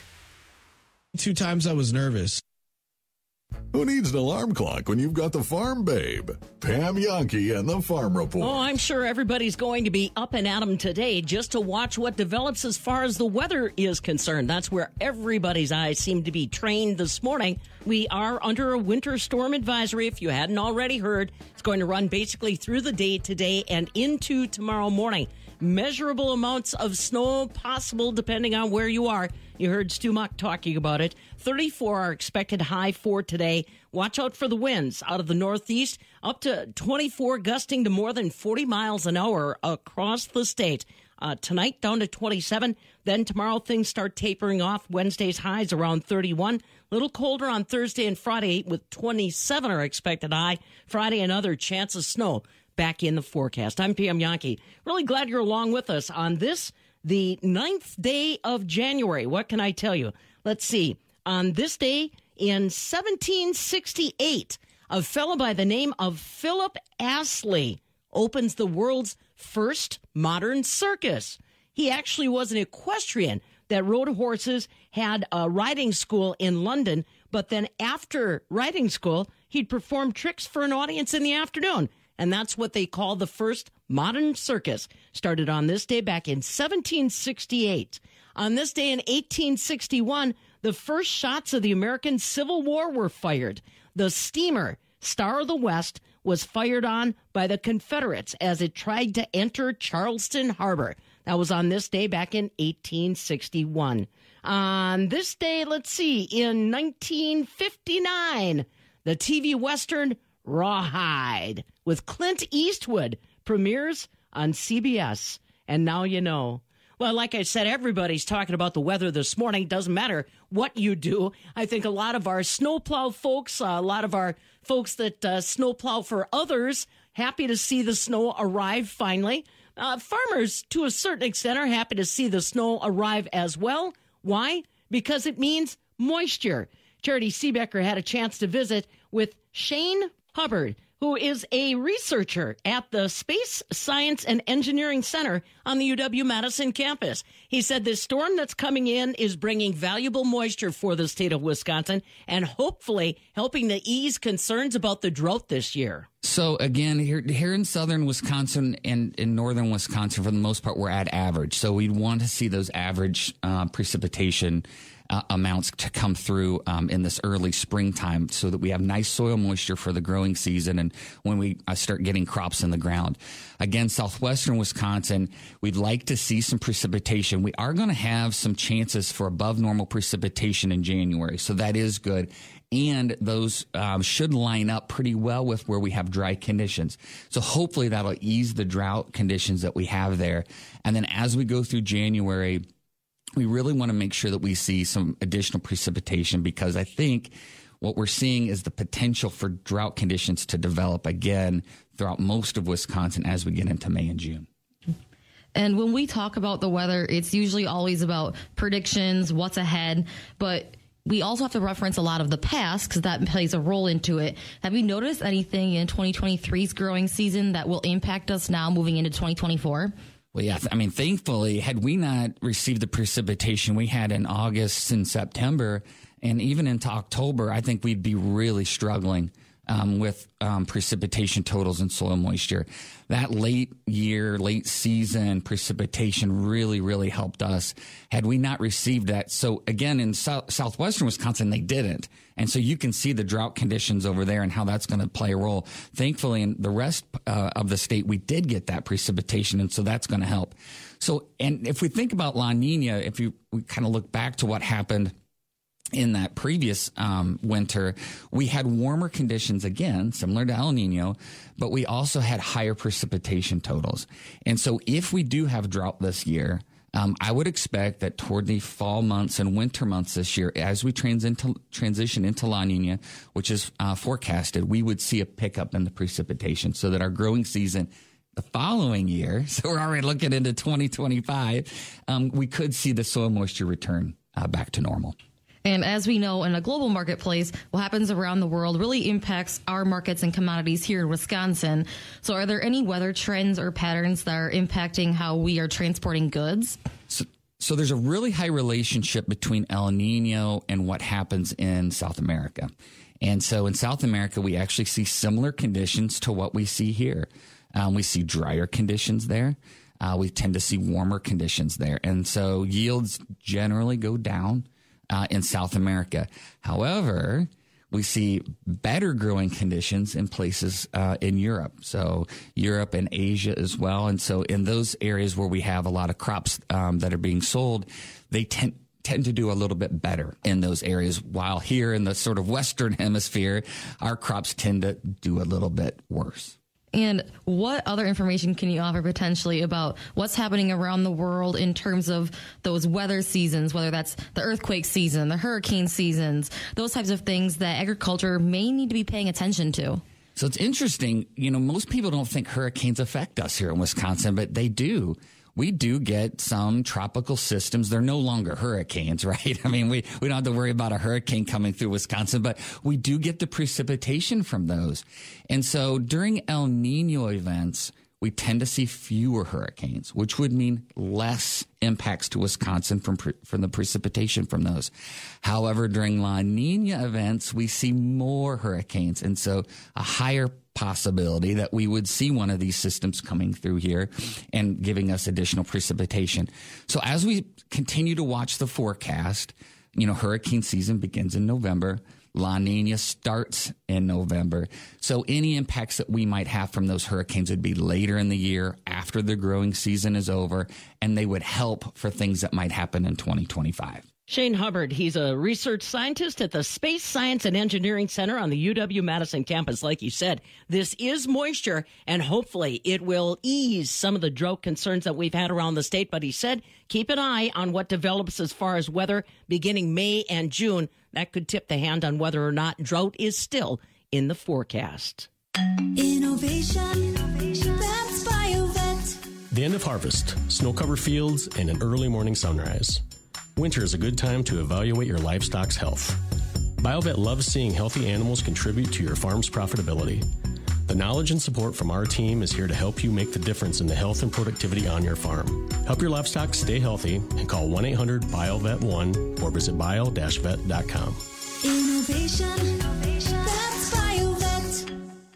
Two times I was nervous. Who needs an alarm clock when you've got the Farm Babe? Pam Yonke and the Farm Report. Oh, I'm sure everybody's going to be up and at 'em today just to watch what develops as far as the weather is concerned. That's where everybody's eyes seem to be trained this morning. We are under a winter storm advisory. If you hadn't already heard, it's going to run basically through the day today and into tomorrow morning. Measurable amounts of snow possible depending on where you are. You heard Stu Muck talking about it. thirty-four are expected high for today. Watch out for the winds out of the northeast, up to twenty-four, gusting to more than forty miles an hour across the state. Uh, tonight down to twenty-seven. Then tomorrow things start tapering off. Wednesday's highs around thirty-one. A little colder on Thursday and Friday with twenty-seven are expected high. Friday another chance of snow back in the forecast. I'm Pam Yonke. Really glad you're along with us on this, the ninth day of January. What can I tell you? Let's see. On this day in seventeen sixty-eight, a fellow by the name of Philip Astley opens the world's first modern circus. He actually was an equestrian that rode horses, had a riding school in London, but then after riding school, he'd perform tricks for an audience in the afternoon. And that's what they call the first modern circus. Started on this day back in seventeen sixty-eight. On this day in eighteen sixty-one, the first shots of the American Civil War were fired. The steamer Star of the West was fired on by the Confederates as it tried to enter Charleston Harbor. That was on this day back in eighteen sixty-one. On this day, let's see, in nineteen fifty-nine, the T V Western Rawhide with Clint Eastwood premieres on C B S. And now you know. Well, like I said, everybody's talking about the weather this morning. Doesn't matter what you do. I think a lot of our snowplow folks, uh, a lot of our folks that uh, snowplow for others, happy to see the snow arrive finally. Uh, farmers, to a certain extent, are happy to see the snow arrive as well. Why? Because it means moisture. Charity Seebecker had a chance to visit with Shane Hubbard, who is a researcher at the Space Science and Engineering Center on the U W-Madison campus. He said this storm that's coming in is bringing valuable moisture for the state of Wisconsin and hopefully helping to ease concerns about the drought this year. So, again, here here in southern Wisconsin and in northern Wisconsin, for the most part, we're at average. So we'd want to see those average uh, precipitation Uh, amounts to come through um, in this early springtime so that we have nice soil moisture for the growing season and when we uh, start getting crops in the ground. Again, southwestern Wisconsin, we'd like to see some precipitation. We are going to have some chances for above normal precipitation in January, so that is good. And those um, should line up pretty well with where we have dry conditions. So hopefully that'll ease the drought conditions that we have there. And then as we go through January, we really want to make sure that we see some additional precipitation because I think what we're seeing is the potential for drought conditions to develop again throughout most of Wisconsin as we get into May and June. And when we talk about the weather, it's usually always about predictions, what's ahead, but we also have to reference a lot of the past because that plays a role into it. Have you noticed anything in twenty twenty-three's growing season that will impact us now moving into twenty twenty-four? Well, yeah, I mean, thankfully, had we not received the precipitation we had in August and September and even into October, I think we'd be really struggling um, with um, precipitation totals and soil moisture. That late year, late season precipitation really, really helped us. Had we not received that, so again, in south, southwestern Wisconsin, they didn't. And so you can see the drought conditions over there and how that's going to play a role. Thankfully, in the rest uh, of the state, we did get that precipitation, and so that's going to help. So, and if we think about La Nina, if you we kind of look back to what happened in that previous um, winter, we had warmer conditions again, similar to El Nino, but we also had higher precipitation totals. And so if we do have drought this year, um, I would expect that toward the fall months and winter months this year, as we trans into, transition into La Nina, which is uh, forecasted, we would see a pickup in the precipitation so that our growing season the following year, so we're already looking into twenty twenty-five, um, we could see the soil moisture return uh, back to normal. And as we know, in a global marketplace, what happens around the world really impacts our markets and commodities here in Wisconsin. So are there any weather trends or patterns that are impacting how we are transporting goods? So, so there's a really high relationship between El Nino and what happens in South America. And so in South America, we actually see similar conditions to what we see here. Um, we see drier conditions there. Uh, we tend to see warmer conditions there. And so yields generally go down Uh, in South America. However, we see better growing conditions in places uh, in Europe. So Europe and Asia as well. And so in those areas where we have a lot of crops um, that are being sold, they tend tend to do a little bit better in those areas. While here in the sort of Western hemisphere, our crops tend to do a little bit worse. And what other information can you offer potentially about what's happening around the world in terms of those weather seasons, whether that's the earthquake season, the hurricane seasons, those types of things that agriculture may need to be paying attention to? So it's interesting. You know, most people don't think hurricanes affect us here in Wisconsin, but they do. We do get some tropical systems. They're no longer hurricanes, right? I mean, we, we don't have to worry about a hurricane coming through Wisconsin, but we do get the precipitation from those. And so during El Nino events, we tend to see fewer hurricanes, which would mean less impacts to Wisconsin from, from the precipitation from those. However, during La Nina events, we see more hurricanes. And so a higher possibility that we would see one of these systems coming through here and giving us additional precipitation. So as we continue to watch the forecast, you know, hurricane season begins in November. La Nina starts in November. So any impacts that we might have from those hurricanes would be later in the year after the growing season is over, and they would help for things that might happen in twenty twenty-five. Shane Hubbard, he's a research scientist at the Space Science and Engineering Center on the U W-Madison campus. Like you said, this is moisture, and hopefully it will ease some of the drought concerns that we've had around the state. But he said, keep an eye on what develops as far as weather beginning May and June. That could tip the hand on whether or not drought is still in the forecast. Innovation, that's BioVet. The end of harvest, snow-covered fields, and an early morning sunrise. Winter is a good time to evaluate your livestock's health. BioVet loves seeing healthy animals contribute to your farm's profitability. The knowledge and support from our team is here to help you make the difference in the health and productivity on your farm. Help your livestock stay healthy and call one eight hundred B I O V E T one or visit bio dash vet dot com. Innovation, that's BioVet.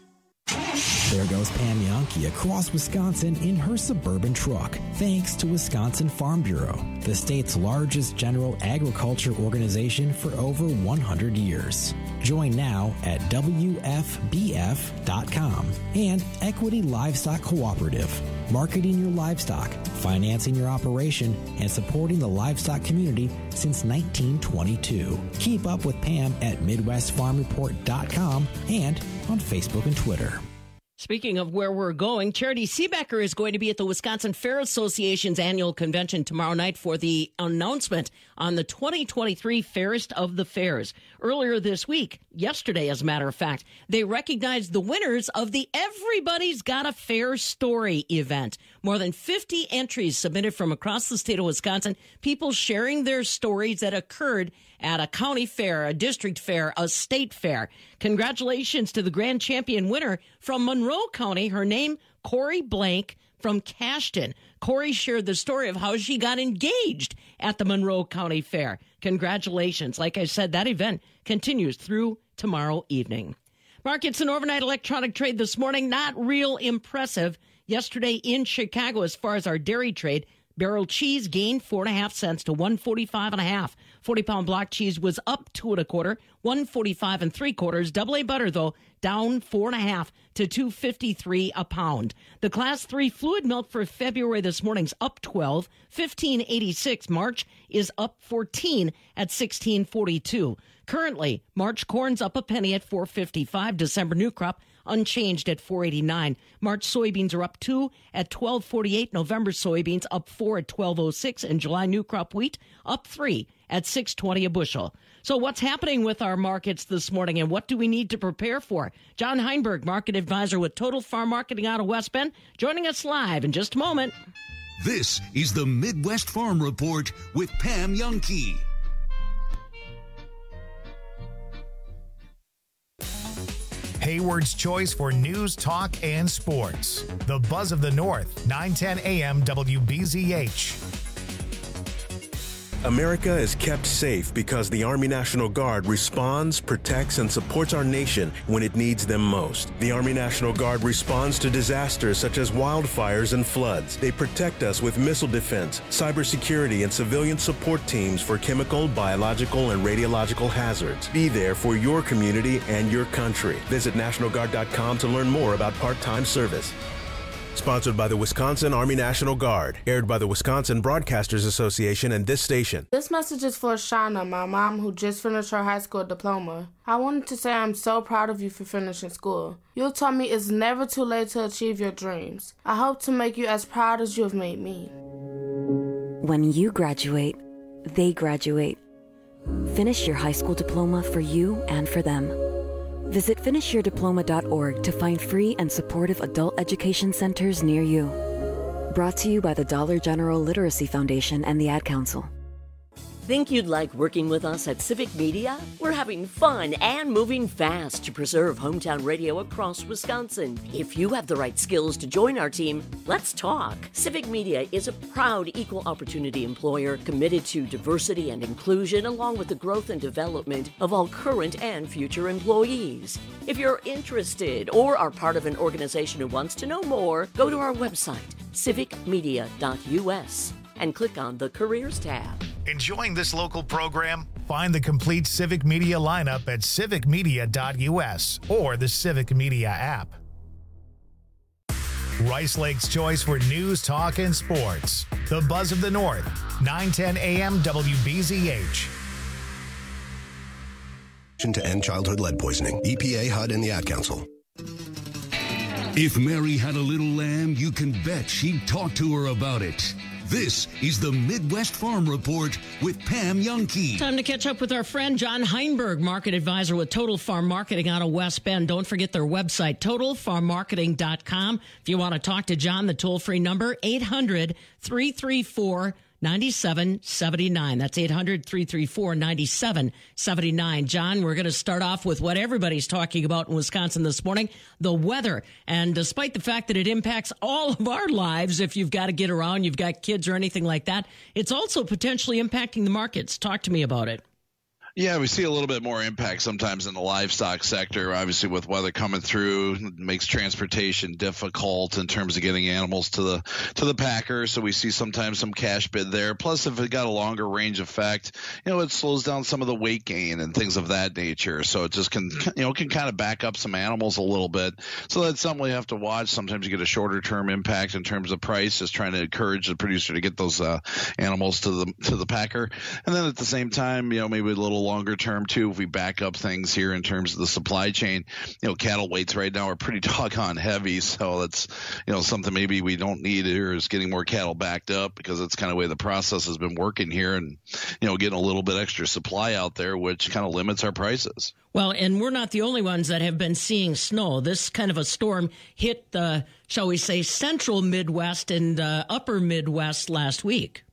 There goes Pam Yankee across Wisconsin in her Suburban truck, thanks to Wisconsin Farm Bureau, the state's largest general agriculture organization for over one hundred years. Join now at W F B F dot com and Equity Livestock Cooperative, marketing your livestock, financing your operation, and supporting the livestock community since nineteen twenty-two. Keep up with Pam at Midwest Farm Report dot com and on Facebook and Twitter. Speaking of where we're going, Charity Seebecker is going to be at the Wisconsin Fair Association's annual convention tomorrow night for the announcement on the twenty twenty-three Fairest of the Fairs. Earlier this week, yesterday as a matter of fact, they recognized the winners of the Everybody's Got a Fair Story event. More than fifty entries submitted from across the state of Wisconsin, people sharing their stories that occurred at a county fair, a district fair, a state fair. Congratulations to the grand champion winner from Monroe County. Her name, Corey Blank from Cashton. Corey shared the story of how she got engaged at the Monroe County Fair. Congratulations. Like I said, that event continues through tomorrow evening. Markets and overnight electronic trade this morning, not real impressive. Yesterday in Chicago, as far as our dairy trade, barrel cheese gained four and a half cents to one forty-five and a half. forty pound block cheese was up two and a quarter, one forty-five and three quarters. Double A butter, though, down four and a half to two fifty-three a pound. The class three fluid milk for February this morning's up twelve, fifteen eighty-six. March is up fourteen at sixteen forty-two. Currently, March corn's up a penny at four fifty-five. December new crop unchanged at four eighty-nine. March soybeans are up two at twelve forty-eight. November soybeans up four at twelve oh six. And July new crop wheat up three at six twenty a bushel. So what's happening with our markets this morning, and what do we need to prepare for? John Heinberg, market advisor with Total Farm Marketing out of West Bend, joining us live in just a moment. This is the Midwest Farm Report with Pam Jahnke. Hayward's choice for news, talk, and sports. The Buzz of the North, nine ten A M W B Z H. America is kept safe because the Army National Guard responds, protects, and supports our nation when it needs them most. The Army National Guard responds to disasters such as wildfires and floods. They protect us with missile defense, cybersecurity, and civilian support teams for chemical, biological, and radiological hazards. Be there for your community and your country. Visit National Guard dot com to learn more about part-time service. Sponsored by the Wisconsin Army National Guard. Aired by the Wisconsin Broadcasters Association and this station. This message is for Shauna, my mom, who just finished her high school diploma. I wanted to say I'm so proud of you for finishing school. You told me it's never too late to achieve your dreams. I hope to make you as proud as you have made me. When you graduate, they graduate. Finish your high school diploma for you and for them. Visit finish your diploma dot org to find free and supportive adult education centers near you. Brought to you by the Dollar General Literacy Foundation and the Ad Council. Think you'd like working with us at Civic Media? We're having fun and moving fast to preserve hometown radio across Wisconsin. If you have the right skills to join our team, let's talk. Civic Media is a proud equal opportunity employer committed to diversity and inclusion, along with the growth and development of all current and future employees. If you're interested or are part of an organization who wants to know more, go to our website, civic media dot u s, and click on the Careers tab. Enjoying this local program? Find the complete Civic Media lineup at civic media dot u s or the Civic Media app. Rice Lake's choice for news, talk, and sports. The Buzz of the North, nine ten A M W B Z H. To end childhood lead poisoning. E P A, H U D, and the Ad Council. If Mary had a little lamb, you can bet she'd talk to her about it. This is the Midwest Farm Report with Pam Jahnke. Time to catch up with our friend John Heinberg, market advisor with Total Farm Marketing out of West Bend. Don't forget their website, total farm marketing dot com. If you want to talk to John, the toll-free number, eight hundred, three three four, nine seven seven nine. That's eight hundred, three three four, nine seven seven nine. John, we're going to start off with what everybody's talking about in Wisconsin this morning, the weather. And despite the fact that it impacts all of our lives, if you've got to get around, you've got kids or anything like that, it's also potentially impacting the markets. Talk to me about it. Yeah, we see a little bit more impact sometimes in the livestock sector. Obviously, with weather coming through, it makes transportation difficult in terms of getting animals to the to the packer. So we see sometimes some cash bid there. Plus, if it got a longer range effect, you know, it slows down some of the weight gain and things of that nature. So it just can, you know, can kind of back up some animals a little bit. So that's something we have to watch. Sometimes you get a shorter term impact in terms of price, just trying to encourage the producer to get those uh, animals to the to the packer. And then at the same time, you know, maybe a little longer term too, if we back up things here in terms of the supply chain, you know, cattle weights right now are pretty doggone heavy. So that's, you know, something maybe we don't need here is getting more cattle backed up, because that's kind of the way the process has been working here, and, you know, getting a little bit extra supply out there, which kind of limits our prices. Well, and we're not the only ones that have been seeing snow. This kind of a storm hit the, shall we say, central Midwest and uh, upper Midwest last week.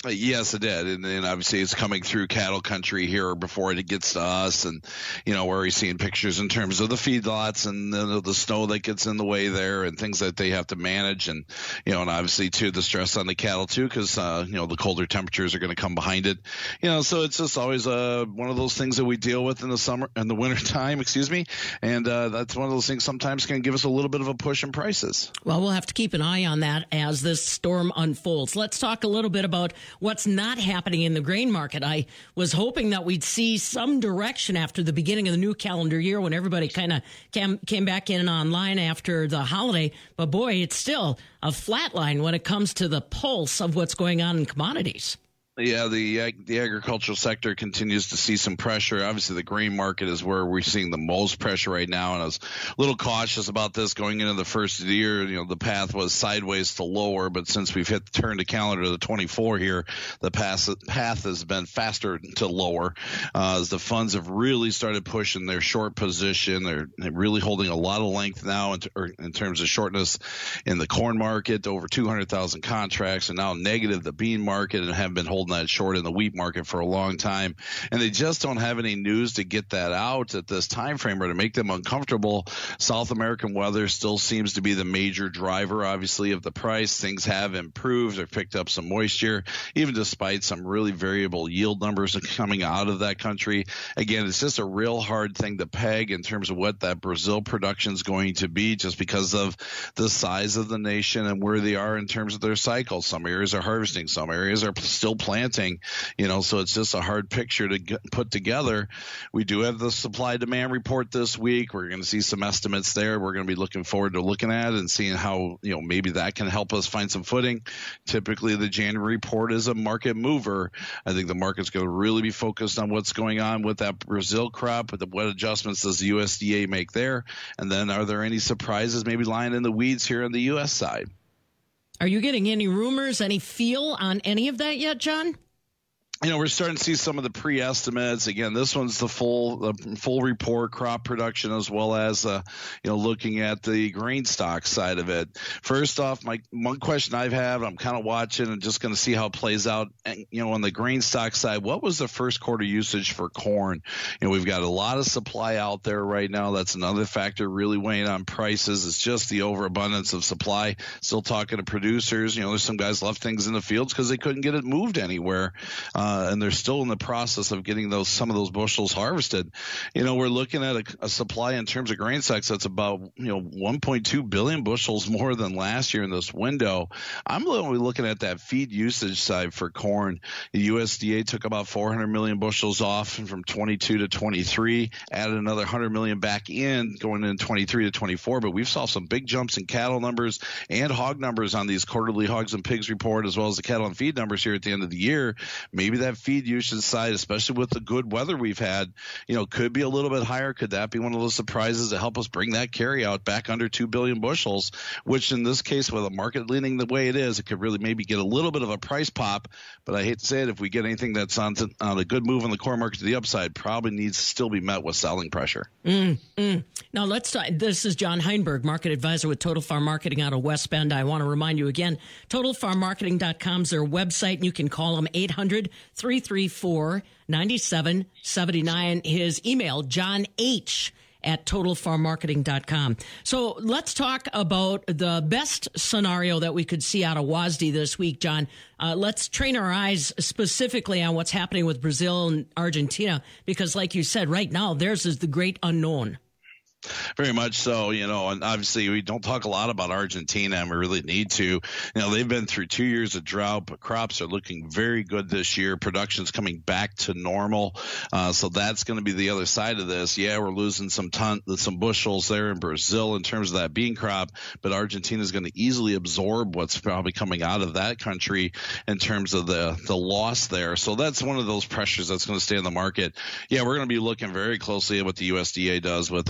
Yes, it did. And then obviously it's coming through cattle country here before it gets to us. And, you know, we're already seeing pictures in terms of the feedlots and the, the snow that gets in the way there and things that they have to manage. And, you know, and obviously, too, the stress on the cattle, too, because, uh, you know, the colder temperatures are going to come behind it. You know, so it's just always uh, one of those things that we deal with in the summer and the winter time, excuse me. And uh, that's one of those things sometimes can give us a little bit of a push in prices. Well, we'll have to keep an eye on that as this storm unfolds. Let's talk a little bit about what's not happening in the grain market. I was hoping that we'd see some direction after the beginning of the new calendar year when everybody kind of came, came back in online after the holiday. But boy, it's still a flat line when it comes to the pulse of what's going on in commodities. Yeah, the the agricultural sector continues to see some pressure. Obviously, the grain market is where we're seeing the most pressure right now, and I was a little cautious about this going into the first of the year. You know, the path was sideways to lower, but since we've hit the turn to calendar the twenty-four here, the path, path has been faster to lower uh, as the funds have really started pushing their short position. They're, they're really holding a lot of length now in, or in terms of shortness in the corn market, over two hundred thousand contracts, and now negative the bean market, and have been holding that short in the wheat market for a long time, and they just don't have any news to get that out at this time frame or to make them uncomfortable. South American weather still seems to be the major driver, obviously, of the price. Things have improved. They've picked up some moisture, even despite some really variable yield numbers coming out of that country. Again, it's just a real hard thing to peg in terms of what that Brazil production is going to be, just because of the size of the nation and where they are in terms of their cycle. Some areas are harvesting, some areas are still planting. You know, so it's just a hard picture to get, put together. We do have the supply demand report this week. We're going to see some estimates there. We're going to be looking forward to looking at and seeing how, you know, maybe that can help us find some footing. Typically, the January report is a market mover. I think the market's going to really be focused on what's going on with that Brazil crop, but what adjustments does the U S D A make there? And then are there any surprises maybe lying in the weeds here on the U S side? Are you getting any rumors, any feel on any of that yet, John? You know, we're starting to see some of the pre-estimates. Again, this one's the full the full report, crop production, as well as, uh, you know, looking at the grain stock side of it. First off, my one question I've had, I'm kind of watching and just going to see how it plays out. And, you know, on the grain stock side, what was the first quarter usage for corn? You know, we've got a lot of supply out there right now. That's another factor really weighing on prices. It's just the overabundance of supply. Still talking to producers. You know, there's some guys left things in the fields because they couldn't get it moved anywhere. Uh, Uh, and they're still in the process of getting those some of those bushels harvested. You know, we're looking at a, a supply in terms of grain stocks that's about, you know, one point two billion bushels more than last year in this window. I'm really looking at that feed usage side for corn. The U S D A took about four hundred million bushels off from twenty-two to twenty-three, added another one hundred million back in going in twenty-three to twenty-four. But we've saw some big jumps in cattle numbers and hog numbers on these quarterly hogs and pigs report, as well as the cattle and feed numbers here at the end of the year. Maybe that feed usage side, especially with the good weather we've had, you know, could be a little bit higher. Could that be one of those surprises to help us bring that carry out back under two billion bushels, which in this case, with the market leaning the way it is, it could really maybe get a little bit of a price pop. But I hate to say it, if we get anything that's on, to, on a good move on the core market to the upside, probably needs to still be met with selling pressure. Mm, mm. Now, let's talk. This is John Heinberg, market advisor with Total Farm Marketing out of West Bend. I want to remind you again, total farm marketing dot com is their website. You can call them eight hundred, three three four, nine seven seven nine. His email, John H. at total farm marketing dot com. So let's talk about the best scenario that we could see out of W A S D this week, John. Uh, let's train our eyes specifically on what's happening with Brazil and Argentina, because like you said, right now, theirs is the great unknown. Very much so, you know, and obviously we don't talk a lot about Argentina, and we really need to. You know, they've been through two years of drought, but crops are looking very good this year. Production's coming back to normal. Uh, so that's going to be the other side of this. Yeah, we're losing some ton, some bushels there in Brazil in terms of that bean crop, but Argentina is going to easily absorb what's probably coming out of that country in terms of the, the loss there. So that's one of those pressures that's going to stay in the market. Yeah, we're going to be looking very closely at what the U S D A does with Argentina.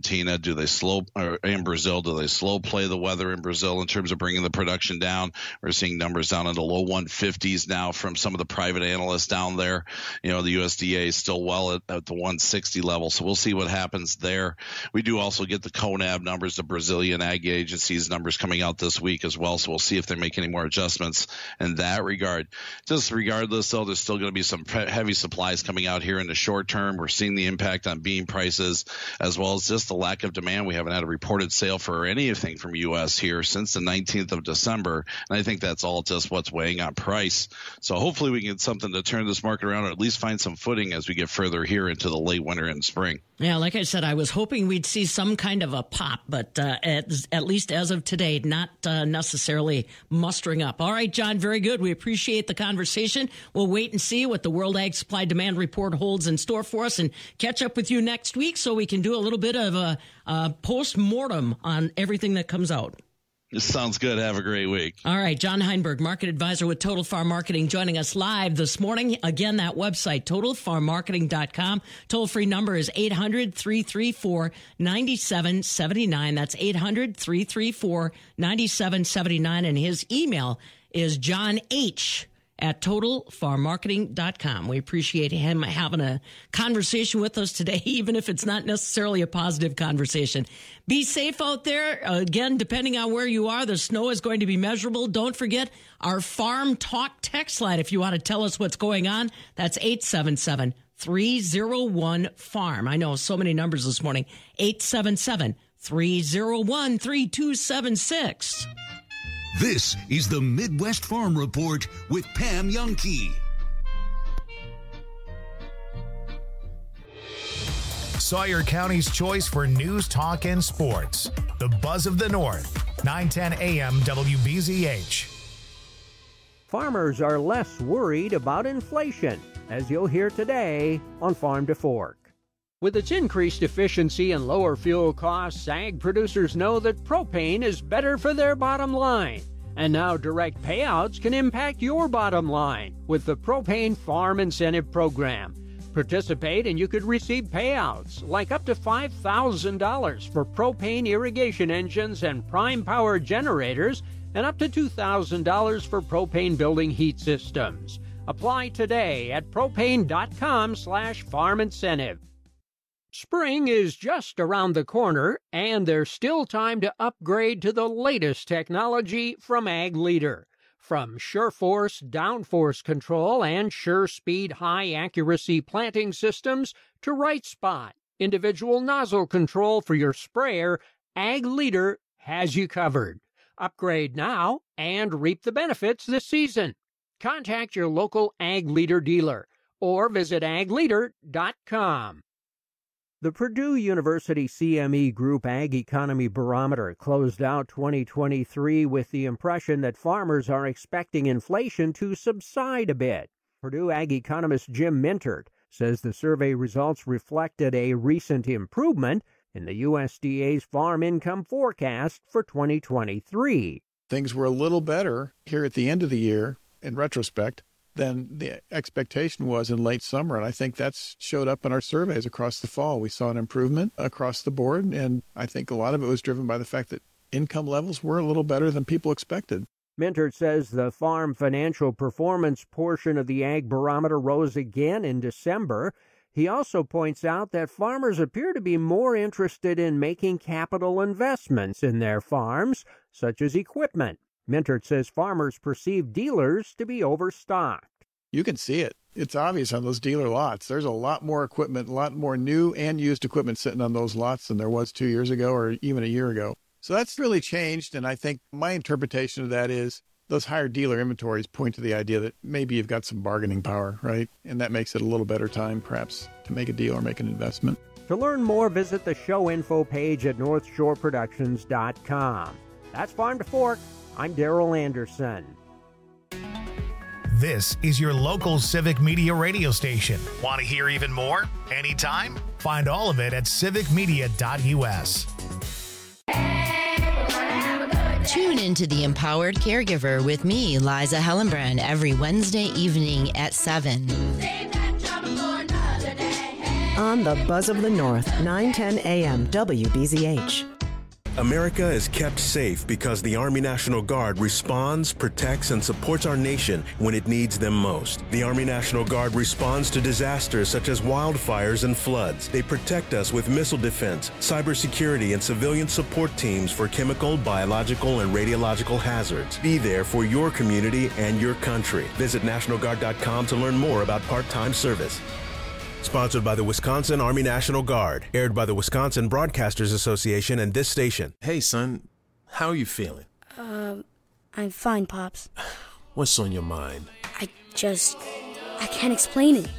Argentina? Do they slow, or in Brazil, do they slow play the weather in Brazil in terms of bringing the production down? We're seeing numbers down in the low one fifties now from some of the private analysts down there. You know, the U S D A is still well at, at the one sixty level, so we'll see what happens there. We do also get the CONAB numbers, the Brazilian Ag Agency's numbers coming out this week as well, so we'll see if they make any more adjustments in that regard. Just regardless, though, there's still going to be some heavy supplies coming out here in the short term. We're seeing the impact on bean prices as well as just the lack of demand. We haven't had a reported sale for anything from U S here since the nineteenth of December, and I think that's all just what's weighing on price. So hopefully we can get something to turn this market around, or at least find some footing as we get further here into the late winter and spring. Yeah, like I said, I was hoping we'd see some kind of a pop, but uh, at, at least as of today, not uh, necessarily mustering up. All right, John, very good. We appreciate the conversation. We'll wait and see what the World Ag Supply Demand Report holds in store for us and catch up with you next week so we can do a little bit of a, a post-mortem on everything that comes out. This sounds good. Have a great week. All right. John Heinberg, market advisor with Total Farm Marketing, joining us live this morning. Again, that website, total farm marketing dot com. Toll-free number is eight hundred, three three four, nine seven seven nine. That's eight hundred, three three four, nine seven seven nine. And his email is John H. at total farm marketing dot com. We appreciate him having a conversation with us today, even if it's not necessarily a positive conversation. Be safe out there. Again, depending on where you are, the snow is going to be measurable. Don't forget our Farm Talk text line if you want to tell us what's going on. That's eight seven seven, three oh one, farm. I know so many numbers this morning. eight seven seven, three oh one, three two seven six. This is the Midwest Farm Report with Pam Jahnke. Sawyer County's choice for news, talk, and sports. The Buzz of the North, nine ten A M W B Z H. Farmers are less worried about inflation, as you'll hear today on Farm to Fork. With its increased efficiency and lower fuel costs, ag producers know that propane is better for their bottom line. And now direct payouts can impact your bottom line with the Propane Farm Incentive Program. Participate and you could receive payouts like up to five thousand dollars for propane irrigation engines and prime power generators, and up to two thousand dollars for propane building heat systems. Apply today at propane.com slash farm incentive. Spring is just around the corner, and there's still time to upgrade to the latest technology from Ag Leader. From SureForce downforce control and SureSpeed high-accuracy planting systems to Right Spot, individual nozzle control for your sprayer, Ag Leader has you covered. Upgrade now and reap the benefits this season. Contact your local Ag Leader dealer or visit ag leader dot com. The Purdue University C M E Group Ag Economy Barometer closed out twenty twenty-three with the impression that farmers are expecting inflation to subside a bit. Purdue Ag economist Jim Mintert says the survey results reflected a recent improvement in the U S D A's farm income forecast for twenty twenty-three. Things were a little better here at the end of the year, in retrospect, than the expectation was in late summer. And I think that's showed up in our surveys across the fall. We saw an improvement across the board, and I think a lot of it was driven by the fact that income levels were a little better than people expected. Mintert says the farm financial performance portion of the Ag Barometer rose again in December. He also points out that farmers appear to be more interested in making capital investments in their farms, such as equipment. Mintert says farmers perceive dealers to be overstocked. You can see it. It's obvious on those dealer lots. There's a lot more equipment, a lot more new and used equipment sitting on those lots than there was two years ago or even a year ago. So that's really changed, and I think my interpretation of that is those higher dealer inventories point to the idea that maybe you've got some bargaining power, right? And that makes it a little better time, perhaps, to make a deal or make an investment. To learn more, visit the show info page at north shore productions dot com. That's Farm to Fork. I'm Darrell Anderson. This is your local civic media radio station. Want to hear even more? Anytime? Find all of it at civic media dot U S. Tune into The Empowered Caregiver with me, Liza Hellenbrand, every Wednesday evening at seven. on the Buzz of the North, nine ten A M W B Z H. America is kept safe because the Army National Guard responds, protects, and supports our nation when it needs them most. The Army National Guard responds to disasters such as wildfires and floods. They protect us with missile defense, cybersecurity, and civilian support teams for chemical, biological, and radiological hazards. Be there for your community and your country. Visit National Guard dot com to learn more about part-time service. Sponsored by the Wisconsin Army National Guard. Aired by the Wisconsin Broadcasters Association and this station. Hey, son. How are you feeling? Um, I'm fine, Pops. What's on your mind? I just... I can't explain it.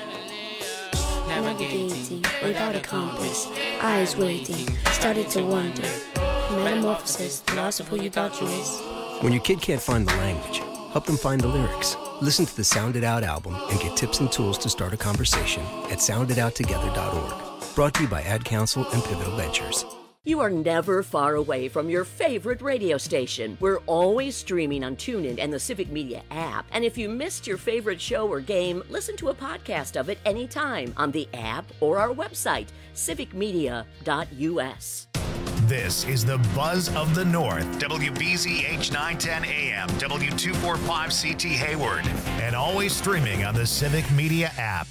Navigating without a compass. Eyes waiting. Started to wonder. Metamorphosis. The loss of who you thought you was. When your kid can't find the language, help them find the lyrics. Listen to the Sound It Out album and get tips and tools to start a conversation at sound it out together dot org. Brought to you by Ad Council and Pivotal Ventures. You are never far away from your favorite radio station. We're always streaming on TuneIn and the Civic Media app. And if you missed your favorite show or game, listen to a podcast of it anytime on the app or our website, civic media dot u s. This is the Buzz of the North, W B Z H nine ten A M, W two forty-five C T Hayward, and always streaming on the Civic Media app.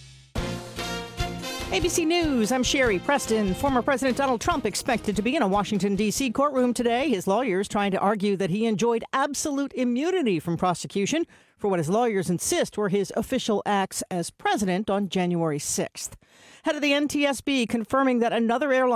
A B C News, I'm Sherry Preston. Former President Donald Trump expected to be in a Washington, D C courtroom today. His lawyers trying to argue that he enjoyed absolute immunity from prosecution for what his lawyers insist were his official acts as president on January sixth. Head of the N T S B confirming that another airline